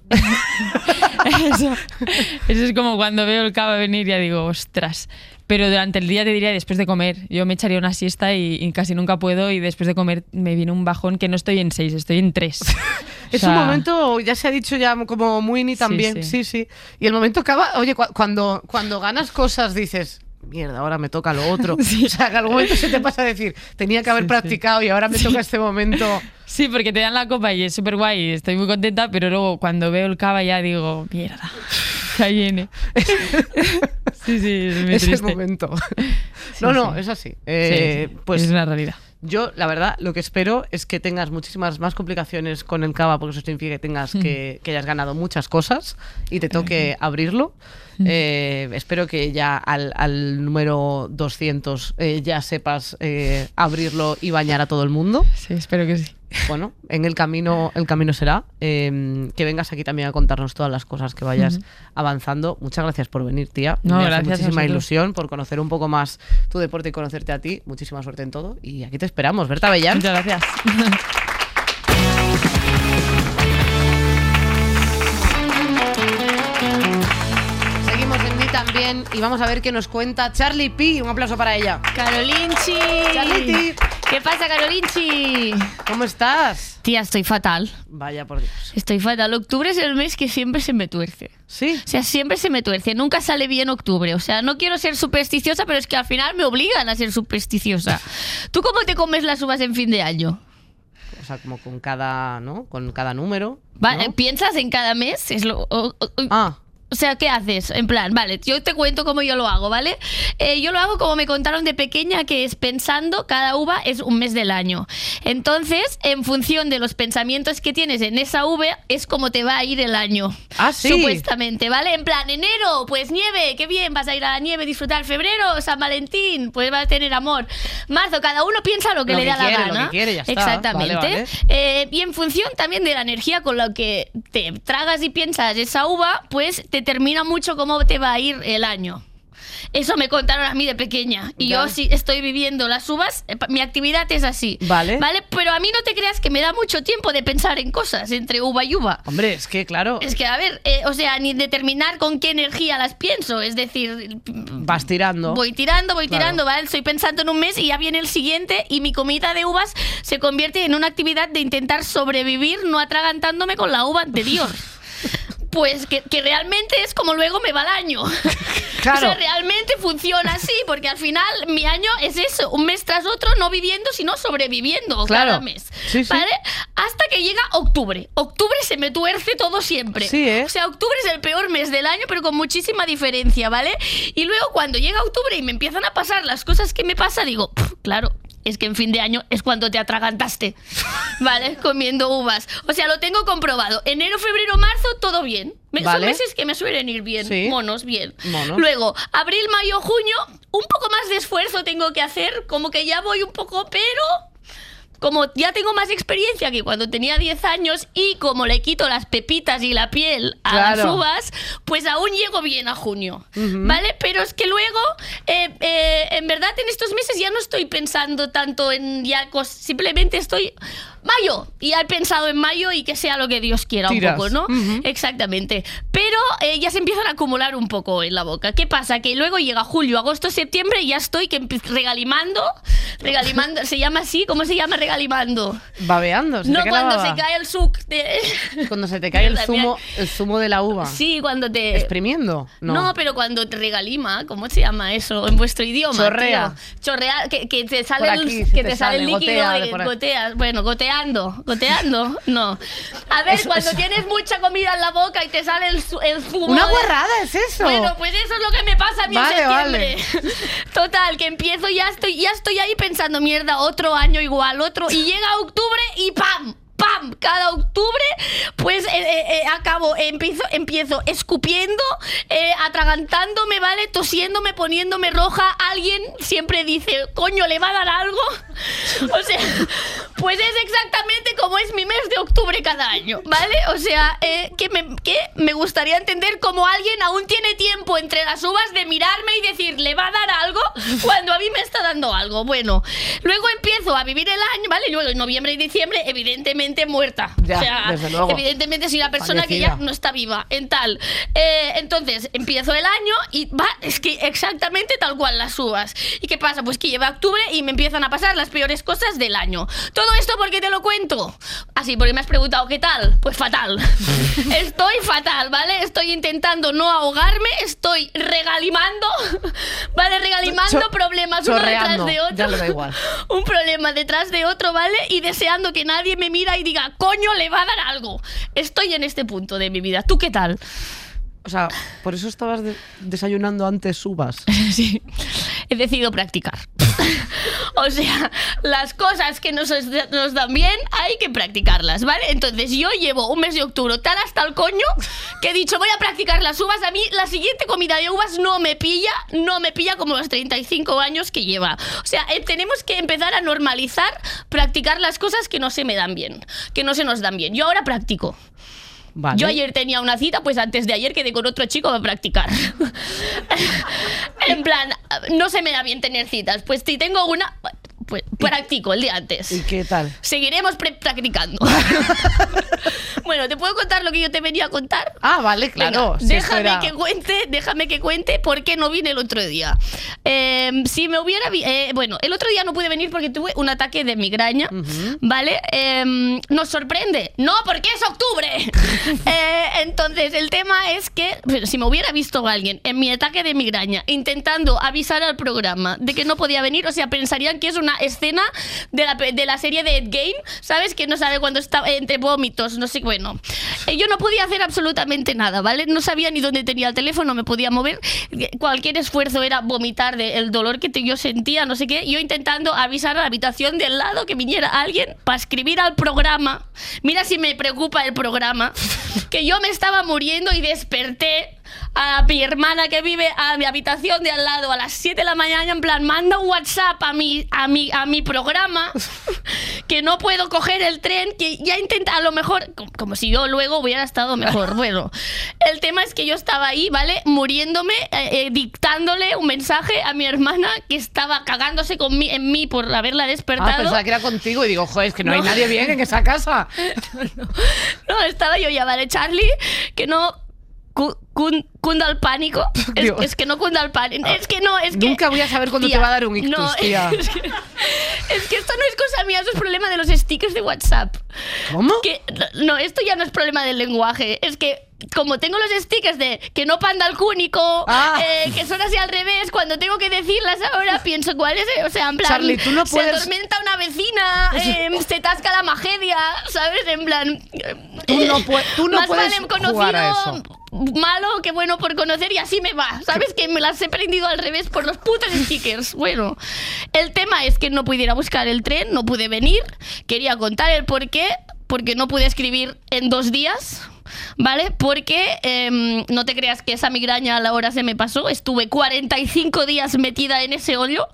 E: eso es como cuando veo el cava venir, ya digo, ostras. Pero durante el día te diría después de comer. Yo me echaría una siesta y casi nunca puedo, y después de comer me viene un bajón que no estoy en 6, estoy en 3.
C: Es un momento, ya se ha dicho ya como muy ni tan bien. Sí. Y el momento acaba, oye, cuando ganas cosas dices... Mierda, ahora me toca lo otro. Sí. O sea, que algún momento se te pasa a decir, tenía que haber practicado y ahora me toca este momento.
E: Sí, porque te dan la copa y es súper guay, estoy muy contenta, pero luego cuando veo el cava ya digo, mierda, ahí viene. Sí, es muy
C: ese
E: triste.
C: momento.
E: Sí,
C: no, es así. Pues
E: es una realidad.
C: Yo, la verdad, lo que espero es que tengas muchísimas más complicaciones con el cava, porque eso significa que tengas que hayas ganado muchas cosas y te toque abrirlo. Espero que ya al número 200 ya sepas abrirlo y bañar a todo el mundo.
E: Sí, espero que sí.
C: Bueno, en el camino será. Que vengas aquí también a contarnos todas las cosas que vayas avanzando. Muchas gracias por venir, tía.
E: No,
C: Me hace
E: gracias
C: muchísima
E: a vosotros.
C: ilusión por conocer un poco más tu deporte y conocerte a ti. Muchísima suerte en todo. Y aquí te esperamos. Berta Bellán.
E: Muchas gracias.
C: Seguimos en Mí También y vamos a ver qué nos cuenta Charlie P. Un aplauso para ella.
F: Carolinchi.
C: Charlie,
F: ¿Qué pasa, Carolinchi?
C: ¿cómo estás?
F: Tía, estoy fatal.
C: Vaya por Dios.
F: Estoy fatal. Octubre es el mes que siempre se me tuerce.
C: ¿Sí?
F: O sea, siempre se me tuerce. Nunca sale bien octubre. O sea, no quiero ser supersticiosa, pero es que al final me obligan a ser supersticiosa. ¿Tú cómo te comes las uvas en fin de año?
C: O sea, como con cada, ¿no? Con cada número.
F: Vale,
C: ¿no?
F: ¿piensas en cada mes?
C: Ah,
F: O sea, ¿qué haces? En plan, vale, yo te cuento cómo yo lo hago, ¿vale? Yo lo hago como me contaron de pequeña, que es pensando, cada uva es un mes del año. Entonces, en función de los pensamientos que tienes en esa uva, es como te va a ir el año.
C: Ah, ¿sí?
F: Supuestamente, ¿vale? En plan, enero, pues nieve, qué bien, vas a ir a la nieve, disfrutar. Febrero, San Valentín, pues vas a tener amor. Marzo, cada uno piensa lo que
C: Lo
F: le
C: que
F: da la
C: quiere,
F: gana.
C: lo que quiere, ya está.
F: Exactamente.
C: Vale.
F: Y en función también de la energía con la que te tragas y piensas esa uva, pues te determina mucho cómo te va a ir el año. Eso me contaron a mí de pequeña. Y
C: Ya.
F: yo sí estoy viviendo las uvas, mi actividad es así.
C: Vale.
F: Pero a mí no te creas que me da mucho tiempo de pensar en cosas entre uva y uva.
C: hombre, es que claro,
F: Es que, a ver, o sea, ni determinar con qué energía las pienso. Es decir,
C: vas tirando.
F: voy tirando,
C: Claro.
F: ¿vale? Estoy pensando en un mes y ya viene el siguiente y mi comida de uvas se convierte en una actividad de intentar sobrevivir no atragantándome con la uva anterior. Pues que realmente es como luego me va el año.
C: Claro.
F: O sea, realmente funciona así, porque al final mi año es eso, un mes tras otro, no viviendo, sino sobreviviendo
C: Claro.
F: cada mes.
C: Sí, sí.
F: ¿Vale? Hasta que llega octubre. Octubre se me tuerce todo siempre.
C: Sí, ¿eh?
F: O sea, octubre es el peor mes del año, pero con muchísima diferencia, ¿vale? Y luego cuando llega octubre y me empiezan a pasar las cosas que me pasa, digo, claro, es que en fin de año es cuando te atragantaste, ¿vale? Comiendo uvas. O sea, lo tengo comprobado. Enero, febrero, marzo, todo bien. Son
C: Vale.
F: meses que me suelen ir bien.
C: Sí.
F: Monos, bien.
C: Monos.
F: Luego, abril, mayo, junio, un poco más de esfuerzo tengo que hacer, como que ya voy un poco, pero como ya tengo más experiencia que cuando tenía 10 años y como le quito las pepitas y la piel a las
C: Claro.
F: uvas, pues aún llego bien a junio, ¿vale? Pero es que luego, en verdad, en estos meses ya no estoy pensando tanto en ya simplemente estoy... Mayo, y ya he pensado en mayo y que sea lo que Dios quiera.
C: Tiras.
F: Un poco, ¿no? Exactamente. Pero ya se empiezan a acumular un poco en la boca. ¿Qué pasa? Que luego llega julio, agosto, septiembre y ya estoy regalimando, ¿se llama así? ¿Cómo se llama regalimando?
C: Babeando. ¿se te
F: No,
C: cae la
F: cuando
C: baba?
F: se cae el suc
C: Cuando se te cae el
F: Mierda,
C: zumo de la uva.
F: Sí, cuando te...
C: ¿Exprimiendo?
F: No, pero cuando te regalima, ¿cómo se llama eso en vuestro idioma?
C: Chorrea.
F: Tío? Chorrea, que te sale
C: Por
F: el,
C: aquí,
F: que
C: te
F: te sale el
C: sale,
F: líquido
C: gotea de
F: y
C: por ahí.
F: goteas. Bueno, goteando, no. A ver, cuando tienes mucha comida en la boca y te sale el zumo.
C: Una
F: de-
C: guarrada es eso.
F: Bueno, pues eso es lo que me pasa a mí
C: Vale,
F: en septiembre. Total, que empiezo, ya estoy ahí pensando, mierda, otro año igual, otro. Y llega octubre y ¡pam! ¡Pam! Cada octubre, pues empiezo escupiendo, atragantándome, ¿vale? Tosiéndome, poniéndome roja. Alguien siempre dice, coño, ¿le va a dar algo? O sea, pues es exactamente como es mi mes de octubre cada año, ¿vale? O sea, que me gustaría entender cómo alguien aún tiene tiempo entre las uvas de mirarme y decir, ¿le va a dar algo? Cuando a mí me está dando algo. Bueno, luego empiezo a vivir el año, ¿vale? Luego en noviembre y diciembre, evidentemente muerta.
C: Ya,
F: o sea,
C: desde luego.
F: evidentemente soy una persona que
C: Fallecida.
F: ya no está viva. Entonces, empiezo el año y va, es que exactamente tal cual las uvas. ¿Y qué pasa? Pues que llega octubre y me empiezan a pasar las peores cosas del año. Todo esto, ¿por qué te lo cuento? Así, porque me has preguntado, ¿qué tal? Pues fatal. Estoy fatal, ¿vale? Estoy intentando no ahogarme, estoy regalimando, ¿vale? Regalimando problemas uno detrás
C: chorreando,
F: de otro.
C: ya le da igual.
F: Un problema detrás de otro, ¿vale? Y deseando que nadie me mira y diga, coño, le va a dar algo. Estoy en este punto de mi vida. ¿Tú qué tal?
C: O sea, por eso estabas desayunando antes uvas.
F: Sí. He decidido practicar. O sea, las cosas que nos dan bien hay que practicarlas, ¿vale? Entonces yo llevo un mes de octubre tan hasta el coño que he dicho voy a practicar las uvas. A mí la siguiente comida de uvas no me pilla como los 35 años que lleva. O sea, tenemos que empezar a normalizar practicar las cosas que no se me dan bien, que no se nos dan bien. Yo ahora practico.
C: Vale.
F: Yo ayer tenía una cita, pues antes de ayer quedé con otro chico a practicar. En plan, no se me da bien tener citas. Pues si tengo una, pues practico el día antes.
C: ¿Y qué tal?
F: Seguiremos practicando. Bueno, ¿te puedo contar lo que yo te venía a contar?
C: Ah, vale, claro.
F: Venga,
C: Si
F: déjame que cuente por qué no vine el otro día. Si me hubiera... bueno, el otro día no pude venir porque tuve un ataque de migraña, ¿vale? ¿Nos sorprende? No, porque es octubre. Entonces, el tema es que si me hubiera visto alguien en mi ataque de migraña intentando avisar al programa de que no podía venir, o sea, pensarían que es una escena de la serie de Ed Gein, ¿sabes? Que no sabe cuando está entre vómitos, no sé, bueno. Yo no podía hacer absolutamente nada, ¿vale? No sabía ni dónde tenía el teléfono, me podía mover. Cualquier esfuerzo era vomitar del dolor que yo sentía, no sé qué. Yo intentando avisar a la habitación del lado que viniera alguien para escribir al programa. Mira si me preocupa el programa. Que yo me estaba muriendo y desperté a mi hermana que vive a mi habitación de al lado a las 7 de la mañana, en plan, manda un WhatsApp a mi programa, que no puedo coger el tren, que ya intenta, a lo mejor, como si yo luego hubiera estado mejor. Bueno, el tema es que yo estaba ahí, ¿vale? Muriéndome, dictándole un mensaje a mi hermana que estaba cagándose en mí por haberla despertado.
C: Ah, pensaba que era contigo y digo, joder, es que no hay nadie bien en esa casa.
F: No, estaba yo ya, ¿vale? Charlie, que no... cunda el pánico. Es que no cunda el pánico. Es que no, es que...
C: Nunca voy a saber cuándo te va a dar un ictus, tía.
F: Es que esto no es cosa mía, eso es problema de los stickers de WhatsApp.
C: ¿Cómo?
F: No, esto ya no es problema del lenguaje. Es que como tengo los stickers de que no panda el cúnico, que son así al revés, cuando tengo que decirlas ahora pienso cuál es, o sea, en plan,
C: Charlie, tú no puedes...
F: se atormenta una vecina, se tasca la magedia, ¿sabes? En plan,
C: tú no
F: más
C: puedes
F: vale conocido
C: jugar a eso.
F: malo que bueno por conocer, y así me va, ¿sabes? Que me las he prendido al revés por los putos stickers. Bueno, el tema es que no pudiera buscar el tren, no pude venir, quería contar el por qué, porque no pude escribir en 2 días, ¿vale? Porque no te creas que esa migraña a la hora se me pasó. Estuve 45 días metida en ese hoyo.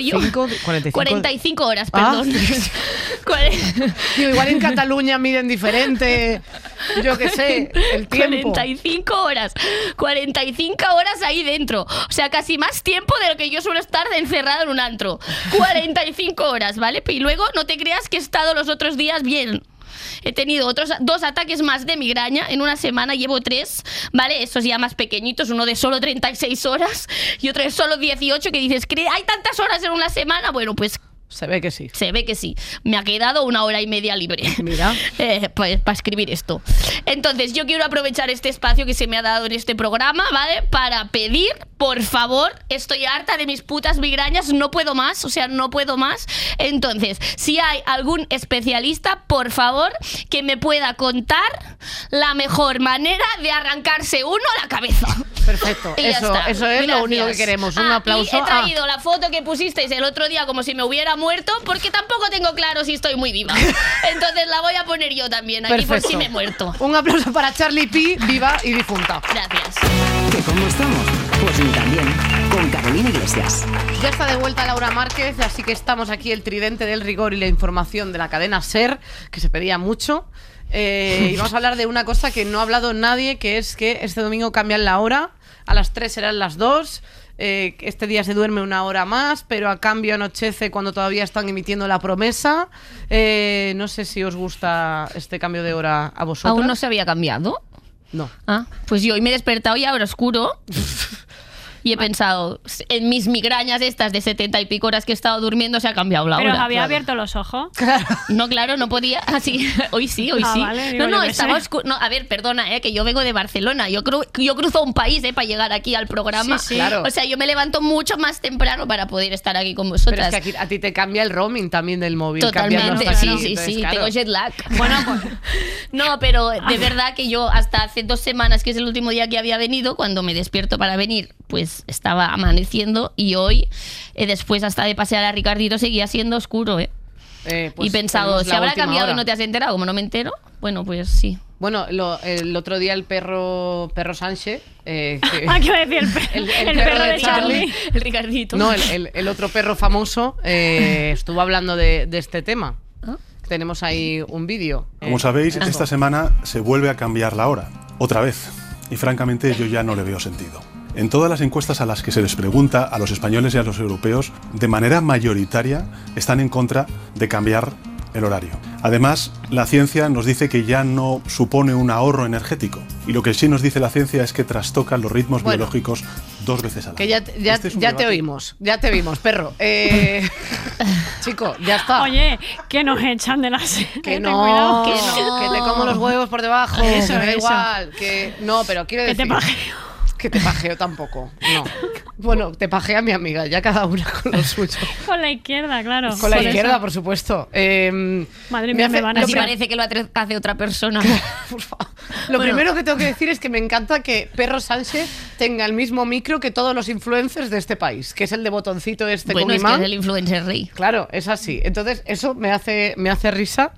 F: 45 horas, perdón.
C: Digo, igual en Cataluña miden diferente. Yo qué sé, el tiempo.
F: 45 horas. 45 horas ahí dentro. O sea, casi más tiempo de lo que yo suelo estar encerrada en un antro. 45 horas, ¿vale? Y luego no te creas que he estado los otros días bien. He tenido otros 2 ataques más de migraña en una semana, llevo 3, ¿vale? Estos ya más pequeñitos, uno de solo 36 horas y otro de solo 18, que dices, ¿hay tantas horas en una semana? Bueno, pues...
C: Se ve que sí.
F: Se ve que sí. Me ha quedado 1 hora y media libre.
C: Mira.
F: Pues, para escribir esto. Entonces, yo quiero aprovechar este espacio que se me ha dado en este programa, ¿vale? Para pedir, por favor, estoy harta de mis putas migrañas, no puedo más, o sea, no puedo más. Entonces, si hay algún especialista, por favor, que me pueda contar la mejor manera de arrancarse uno la cabeza.
C: Perfecto. Eso es
F: Gracias.
C: lo único que queremos. Un aplauso.
F: Y he traído la foto que pusisteis el otro día como si me hubiera muerto, porque tampoco tengo claro si estoy muy viva. Entonces la voy a poner yo también aquí. Perfecto. Por si me he muerto.
C: Un aplauso para Charlie P, viva y difunta.
F: Gracias.
B: ¿Que cómo estamos? Pues ni también, con Carolina Iglesias.
C: Ya está de vuelta Laura Márquez, así que estamos aquí, el tridente del rigor y la información de la cadena SER, que se pedía mucho. Y vamos a hablar de una cosa que no ha hablado nadie, que es que este domingo cambian la hora. A las 3 serán las 2. Este día se duerme 1 hora más, pero a cambio anochece cuando todavía están emitiendo La Promesa. No sé si os gusta este cambio de hora a vosotros.
F: ¿Aún no se había cambiado?
C: No.
F: Ah, pues yo hoy me he despertado y ahora oscuro. Y he pensado, en mis migrañas estas de 70 y pico horas que he estado durmiendo se ha cambiado la hora.
D: Pero había abierto los ojos.
F: No, claro, no podía. Así, hoy sí.
D: Vale, digo,
F: no, estaba oscuro. No, a ver, perdona, que yo vengo de Barcelona. Yo cruzo un país para llegar aquí al programa.
C: Sí, claro.
F: O sea, yo me levanto mucho más temprano para poder estar aquí con vosotras.
C: Pero es que aquí, a ti te cambia el roaming también del móvil.
F: Totalmente,
C: sí,
F: entonces,
C: claro.
F: tengo jet lag. Bueno, pues... No, pero de verdad que yo hasta hace 2 semanas, que es el último día que había venido, cuando me despierto para venir pues estaba amaneciendo y hoy, después hasta de pasear a Ricardito, seguía siendo oscuro, ¿eh?
C: Pues
F: y he pensado,
C: tenemos
F: ¿se
C: la
F: habrá
C: última
F: cambiado
C: hora.
F: y no te has enterado? Como no me entero, bueno, pues sí.
C: Bueno, el otro día el perro Sánchez...
D: ¿Qué iba a decir? El perro de Charlie.
F: El Ricardito.
C: No, el otro perro famoso estuvo hablando de este tema.
F: ¿Ah?
C: Tenemos ahí un vídeo.
G: Como sabéis, esta semana se vuelve a cambiar la hora, otra vez. Y francamente yo ya no le veo sentido. En todas las encuestas a las que se les pregunta a los españoles y a los europeos, de manera mayoritaria están en contra de cambiar el horario. Además, la ciencia nos dice que ya no supone un ahorro energético. Y lo que sí nos dice la ciencia es que trastoca los ritmos biológicos 2 veces al año.
C: Que ya
G: Este es un
C: te
G: debate.
C: oímos, perro. Chico, ya está.
D: Oye, que nos echan de la serie.
C: Que
D: ten
C: no,
D: cuidado.
C: que te como los huevos por debajo,
D: Eso,
C: que me da
D: eso.
C: igual, que no, pero quiero
D: Que
C: decir
D: te pajeo.
C: que te pajeo tampoco, no. Bueno, te pajea mi amiga, ya cada una con lo suyo.
D: Con la izquierda, claro.
C: Con la
D: Por
C: izquierda,
D: eso.
C: por supuesto.
D: Madre mía, me van a
F: Así
D: tirar.
F: parece que lo hace otra persona.
C: Por favor. Lo primero que tengo que decir es que me encanta que Perro Sánchez tenga el mismo micro que todos los influencers de este país, que es el de botoncito este
F: Bueno,
C: con
F: es que
C: imán.
F: es el influencer rey.
C: Claro, es así. Entonces, eso me hace risa.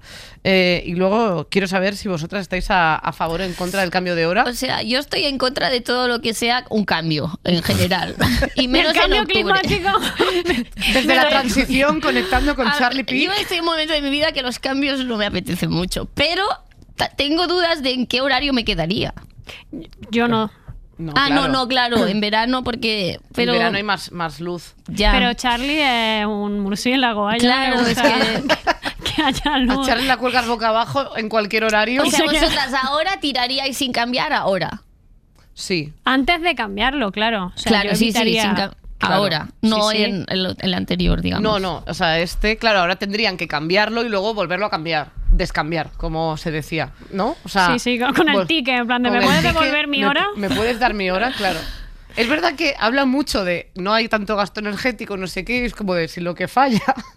C: Y luego quiero saber si vosotras estáis a favor o en contra del cambio de hora.
F: O sea, yo estoy en contra de todo lo que sea un cambio en general. Y
D: El
F: menos en
D: cambio
F: octubre.
D: climático.
C: Desde la transición, conectando con Charlie P.
F: Yo estoy en un momento de mi vida que los cambios no me apetecen mucho. Pero tengo dudas de en qué horario me quedaría.
D: Yo no.
C: No,
F: No, claro, en verano porque... Pero
C: en verano hay más luz.
F: ya.
D: Pero Charlie es un murciélago. A ella
F: Claro,
D: le
F: es
D: gusta
F: que-
D: que haya
C: A
D: luz.
C: Charlie la cuelgas boca abajo en cualquier horario.
F: O sea,
D: se queda-
F: vosotras ahora tiraríais sin cambiar ahora.
C: Sí.
D: Antes de cambiarlo, claro. O sea,
F: Claro,
D: yo
F: sí,
D: evitaría-
F: sin
C: Claro.
F: ahora, no
D: Sí, sí.
F: en el anterior, digamos.
C: No, o sea, claro, ahora tendrían que cambiarlo y luego volverlo a cambiar, descambiar, como se decía, ¿no? O sea,
D: Sí, con el
C: vol-
D: ticket, en plan de,
C: con
D: ¿me
C: el
D: puedes
C: ticket,
D: devolver mi hora?
C: ¿Me puedes dar mi hora? Claro. Es verdad que hablan mucho de no hay tanto gasto energético, no sé qué, es como de si lo que falla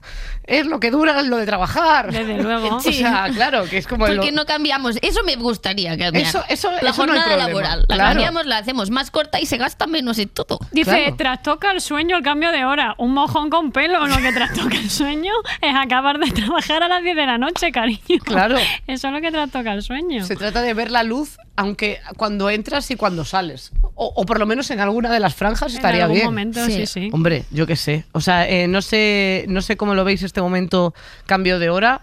C: es lo que dura lo de trabajar.
D: Desde luego.
C: O sea, claro, que es como
F: ¿Por
C: lo-
F: qué no cambiamos? Eso me gustaría cambiar.
C: Eso
F: la
C: no hay
F: jornada
C: problema.
F: laboral. La
C: Claro.
F: cambiamos, la hacemos más corta y se gasta menos en todo.
D: Dice,
C: Claro.
D: trastoca el sueño el cambio de hora. Un mojón con pelo. Lo que trastoca el sueño es acabar de trabajar a las 10 de la noche, cariño.
C: Claro.
D: Eso es lo que trastoca el sueño.
C: Se trata de ver la luz, aunque cuando entras y cuando sales. O por lo menos en alguna de las franjas estaría
D: en algún
C: bien.
D: momento,
F: Sí.
D: sí.
C: Hombre, yo qué sé. O sea, no sé cómo lo veis este momento, cambio de hora.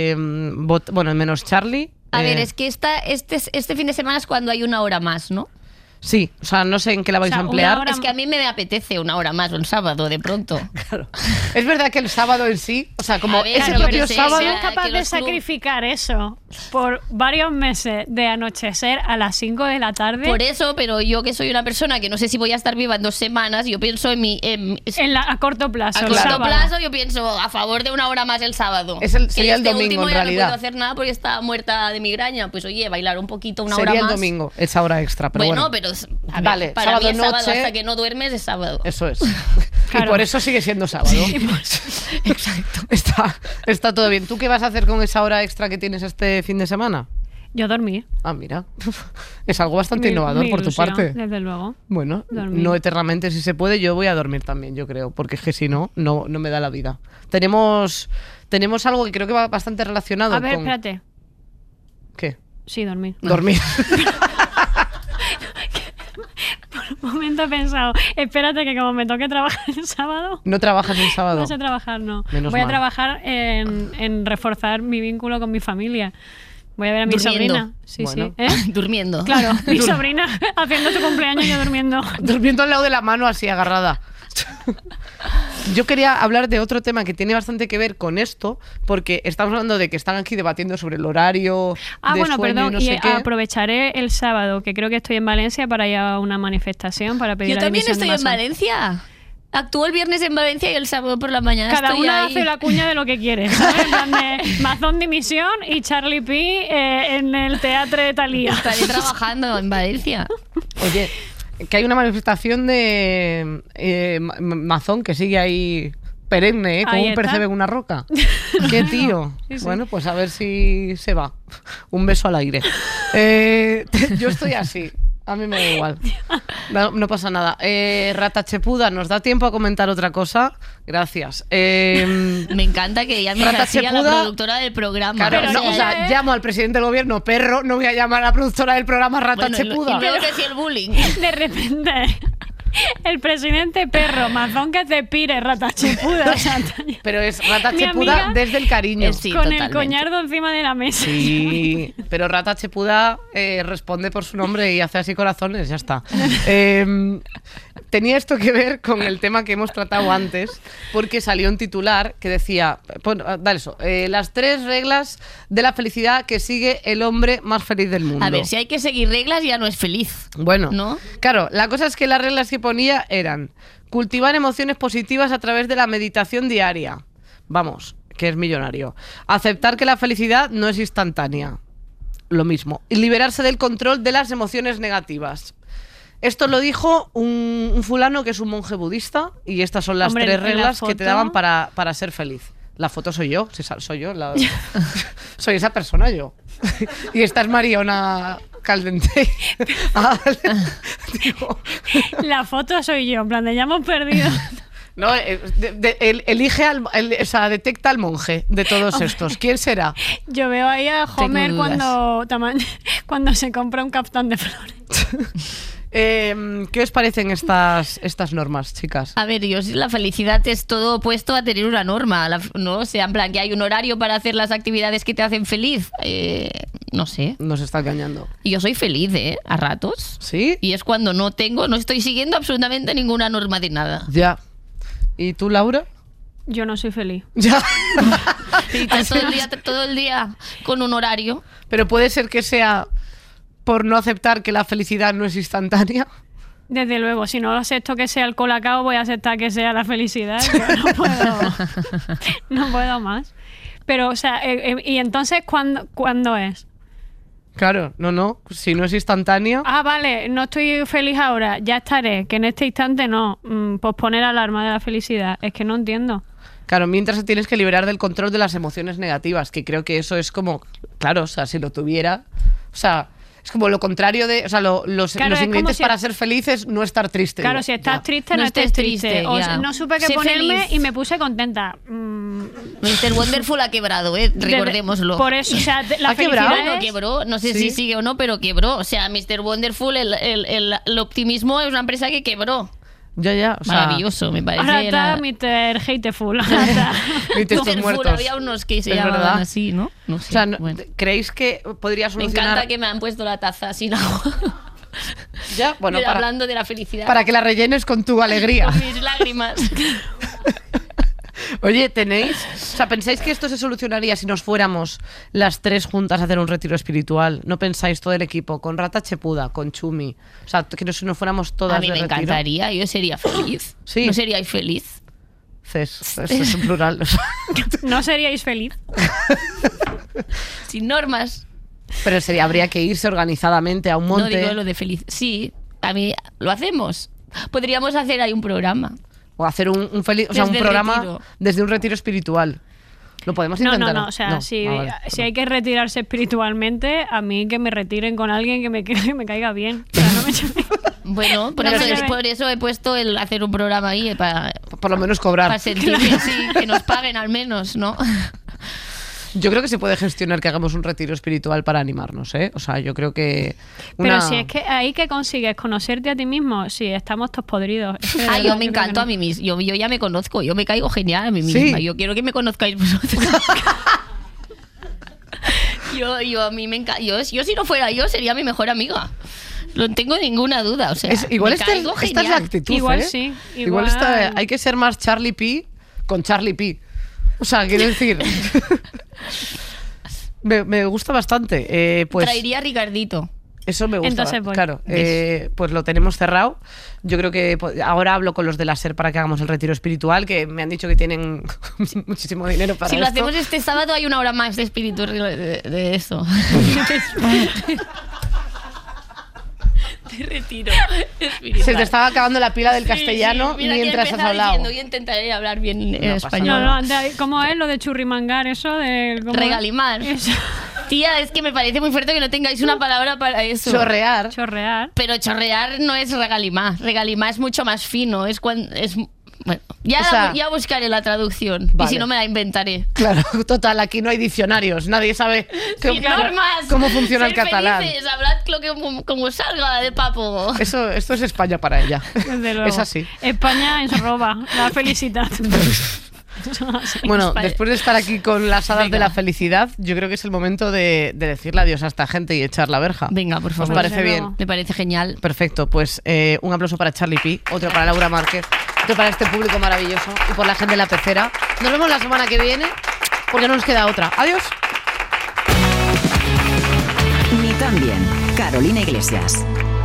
C: Bueno, menos Charlie.
F: A ver, es que este fin de semana es cuando hay una hora más, ¿no?
C: Sí, o sea, no sé en qué la vais
D: O sea,
C: a emplear.
D: una hora-
F: Es que a mí me apetece una hora más un sábado, de pronto.
C: Claro. Es verdad que el sábado en sí, o sea, como
F: A ver,
C: ese
F: claro,
C: propio
F: pero sí,
C: sábado.
F: sí.
D: ¿Eres capaz
F: que
D: de
F: los club-
D: sacrificar eso por varios meses de anochecer a las 5 de la tarde?
F: Por eso, pero yo que soy una persona que no sé si voy a estar viva en 2 semanas, yo pienso en mi...
D: A corto plazo.
F: a
D: el
F: corto
D: sábado.
F: plazo yo pienso a favor de una hora más el sábado.
C: Sería el
F: Este
C: domingo,
F: último
C: en
F: ya
C: realidad.
F: no puedo hacer nada porque estaba muerta de migraña. Pues oye, bailar un poquito, una
C: Sería
F: hora
C: el
F: más.
C: domingo, esa hora extra. Pero bueno,
F: pero a ver,
C: Vale,
F: para
C: sábado
F: mí es sábado,
C: noche-
F: hasta que no duermes es sábado.
C: Eso es.
D: Claro.
C: Y por eso sigue siendo sábado. Exacto. Está todo bien. ¿Tú qué vas a hacer con esa hora extra que tienes este fin de semana?
D: Yo dormí.
C: Ah, mira. Es algo bastante
D: Mi-
C: innovador
D: mi
C: por tu
D: ilusión,
C: parte.
D: Desde luego.
C: Bueno,
D: Dormir.
C: no eternamente si se puede. Yo voy a dormir también, yo creo. Porque es que si no, no me da la vida. Tenemos algo que creo que va bastante relacionado
D: A ver,
C: con...
D: espérate.
C: ¿Qué?
D: Sí, dormí.
C: Dormir.
D: Un momento he pensado, espérate que como me toque trabajar el sábado,
C: ¿No trabajas el sábado?
D: no sé trabajar, no.
C: Menos
D: Voy a
C: mal.
D: trabajar en reforzar mi vínculo con mi familia. Voy a ver a mi
F: Durmiendo.
D: sobrina. Sí,
C: Bueno.
D: sí. ¿Eh?
F: Durmiendo.
D: Claro, mi sobrina haciendo su cumpleaños y yo durmiendo.
C: Durmiendo al lado de la mano así agarrada. Yo quería hablar de otro tema que tiene bastante que ver con esto, porque estamos hablando de que están aquí debatiendo sobre el horario de
D: Bueno,
C: sueño
D: perdón,
C: y no sé qué.
D: aprovecharé el sábado, que creo que estoy en Valencia, para ir a una manifestación para pedir
F: Yo
D: la
F: también
D: dimisión de
F: estoy en
D: Masón.
F: Valencia. Actúo el viernes en Valencia y el sábado por la mañana
D: Cada
F: estoy
D: una
F: ahí.
D: hace la cuña de lo que quiere, ¿sabes? En plan de Mazón dimisión y Charlie P en el teatro de Thalía.
F: Estaré trabajando en Valencia.
C: Oye, que hay una manifestación de Mazón que sigue ahí perenne, como
D: Ahí
C: un
D: está.
C: percebe en una roca. ¿Qué tío?
D: Sí, sí.
C: Bueno, pues a ver si se va. Un beso al aire. Yo estoy así. A mí me da igual. No pasa nada. Rata Chepuda, ¿nos da tiempo a comentar otra cosa? Gracias.
F: Me encanta que ella me
C: Rata
F: hacía la
C: Chepuda,
F: productora del programa.
C: Claro,
D: Pero
C: no, o sea, llamo al presidente del gobierno perro, no voy a llamar a la productora del programa Rata
F: Bueno,
C: Chepuda.
F: y luego que si el bullying.
D: De repente, el presidente perro, mazón que te pire, Rata Chepuda. O sea,
C: Pero es Rata
D: Mi
C: Chepuda
D: amiga-
C: desde el cariño.
F: Sí,
D: con
F: totalmente.
D: el coñardo encima de la mesa.
C: Sí, pero Rata Chepuda responde por su nombre y hace así corazones, ya está. Tenía esto que ver con el tema que hemos tratado antes, porque salió un titular que decía, dale eso, las 3 reglas de la felicidad que sigue el hombre más feliz del mundo.
F: A ver, si hay que seguir reglas ya no es feliz.
C: Bueno,
F: ¿No?
C: claro, la cosa es que las reglas que ponía eran cultivar emociones positivas a través de la meditación diaria. Vamos, que es millonario. Aceptar que la felicidad no es instantánea. Lo mismo. Y liberarse del control de las emociones negativas. Esto lo dijo un fulano que es un monje budista y estas son las
D: Hombre,
C: 3
D: en la
C: reglas que te
D: foto-
C: daban para ser feliz. La foto soy yo, soy yo. Soy esa persona yo. Y esta es Mariona Caldente. Digo,
D: La foto soy yo, en plan de ya hemos perdido.
C: no, elige o sea, detecta al monje de todos estos. ¿Quién será?
D: Yo veo ahí a Homer
F: dudas.
D: cuando se compra un caftán de flores.
C: ¿Qué os parecen estas normas, chicas?
F: A ver, la felicidad es todo opuesto a tener una norma, ¿no? O sea, en plan que hay un horario para hacer las actividades que te hacen feliz. No sé.
C: Nos está engañando.
F: Y yo soy feliz, a ratos.
C: ¿Sí?
F: Y es cuando no estoy siguiendo absolutamente ninguna norma de nada.
C: Ya. ¿Y tú, Laura?
D: Yo no soy feliz.
C: Ya.
F: Y estás todo el día con un horario.
C: Pero puede ser que sea por no aceptar que la felicidad no es instantánea.
D: Desde luego, si no acepto que sea el colacao, voy a aceptar que sea la felicidad. Yo no puedo, no puedo más. Pero, o sea, ¿y entonces cuándo es?
C: Claro, no. Si no es instantánea.
D: Ah, vale, no estoy feliz ahora, ya estaré. Que en este instante no. Posponer alarma de la felicidad. Es que no entiendo.
C: Claro, mientras te tienes que liberar del control de las emociones negativas, que creo que eso es como, claro, o sea, si lo tuviera, o sea, es como lo contrario de, o sea, los
D: Claro, es como
C: ingredientes
D: si-
C: para ser felices, no estar triste.
D: Claro,
C: Digo,
D: si estás
C: ya.
D: triste,
F: No
D: no estés
F: estés
D: triste.
F: triste,
D: O
F: ya.
D: sea, no supe qué
F: Sé
D: ponerme
F: feliz.
D: y me puse contenta.
F: Mr. Wonderful ha quebrado, recordémoslo.
D: Por eso, o sea, la
C: ¿Ha
D: felicidad
C: quebrado?
F: Bueno,
D: es-
F: quebró, no sé
C: Sí.
F: si sigue o no, pero quebró. O sea, Mr. Wonderful, el optimismo es una empresa que quebró.
C: Ya, o sea,
F: Maravilloso, me parece.
D: Ahora está
F: era-
D: Mr. Hateful. Ahora está.
C: y textos
F: Mr. Full,
C: muertos.
F: había unos que se
C: Es
F: llamaban
C: verdad.
F: así, ¿no? No sé.
C: O sea, no-
F: bueno.
C: ¿creéis que podría
F: Me
C: solucionar?
F: encanta que me han puesto la taza sin agua.
C: Ya, bueno,
F: Pero
C: para,
F: hablando de la felicidad.
C: para que la rellenes con tu alegría.
F: Con mis lágrimas.
C: Oye, o sea, ¿pensáis que esto se solucionaría si nos fuéramos las 3 juntas a hacer un retiro espiritual? ¿No pensáis todo el equipo? Con Rata Chepuda, con Chumi. O sea, que si nos fuéramos todas
F: A mí
C: de
F: me
C: retiro.
F: encantaría, yo sería feliz.
C: Sí.
F: ¿No seríais feliz?
C: Eso es en plural.
D: No seríais feliz.
F: Sin normas.
C: Pero habría que irse organizadamente a un
F: No
C: monte
F: digo lo de feliz. Sí, a mí lo hacemos. Podríamos hacer ahí un programa.
C: o hacer un
F: Desde el
C: programa
F: retiro.
C: desde un retiro espiritual. ¿Lo podemos
D: No,
C: intentar?
D: no, o sea,
C: No.
D: si,
C: Ah, vale,
D: si hay que retirarse espiritualmente, a mí que me retiren con alguien que me caiga bien. O sea, no me eche-
F: Bueno, por,
D: No
F: eso,
D: me lleve.
F: por eso he puesto el hacer un programa ahí para
C: Por lo menos cobrar.
F: sentirme así, que nos paguen al menos, ¿no?
C: Yo creo que se puede gestionar que hagamos un retiro espiritual para animarnos, ¿eh? O sea, yo creo que...
D: Pero si es que ahí que consigues conocerte a ti mismo, sí, estamos todos podridos. Es que de
F: Ah,
D: verdad,
F: yo me
D: creo que
F: encanto
D: no.
F: a mí misma. Yo ya me conozco, yo me caigo genial a mí
C: Sí.
F: misma. Yo quiero que me conozcáis vosotros. yo a mí me encanta. Yo si no fuera yo, sería mi mejor amiga. No tengo ninguna duda. O sea,
C: igual
F: me
C: esta
F: caigo
C: es la
F: genial.
C: actitud,
D: Igual
C: ¿eh?
D: sí,
C: Igual
D: igual.
C: hay que ser más Charlie P con Charlie P. O sea, quiero decir... me gusta bastante. Pues
F: Traería a Ricardito.
C: eso me gusta.
D: Entonces voy.
C: Claro, pues lo tenemos cerrado. Yo creo que ahora hablo con los de la SER para que hagamos el retiro espiritual, que me han dicho que tienen muchísimo dinero para
F: Si lo
C: esto.
F: hacemos este sábado hay una hora más de espíritu de eso. Te retiro espiritual.
C: Se te estaba acabando la pila del
F: Sí,
C: castellano
F: sí, mira que
C: mientras has
F: empezaba
C: hablado.
F: diciendo, yo intentaré hablar bien
C: pasa
F: español.
D: No, no, ¿cómo es lo de churrimangar eso? De, ¿cómo es?
F: Regalimar.
D: Eso.
F: Tía, es que me parece muy fuerte que no tengáis una palabra para eso.
C: Chorrear.
D: Chorrear.
F: Pero chorrear no es regalimá. Regalimá es mucho más fino. Es cuando... Bueno, ya,
C: O sea,
F: ya buscaré la traducción.
C: vale.
F: Y si no, me la inventaré.
C: Claro, total, aquí no hay diccionarios. Nadie sabe
F: Sin normas.
C: cómo funciona el
F: Ser
C: catalán.
F: felices, hablad lo que como salga de papo.
C: Esto es España para ella.
D: Desde luego.
C: Es así.
D: España ens roba la felicidad.
C: Bueno,
F: Vale.
C: después de estar aquí con las hadas de la felicidad, yo creo que es el momento de decirle adiós a esta gente y echar la verja.
F: Venga, por
C: ¿Os
F: favor.
C: parece
D: Desde
C: bien?
D: luego.
F: Me parece genial.
C: Perfecto, pues un aplauso para Charlie P, otro para Laura Márquez, otro para este público maravilloso y por la gente de la pecera. Nos vemos la semana que viene porque no nos queda otra. Adiós.
B: Ni tan bien. Carolina Iglesias.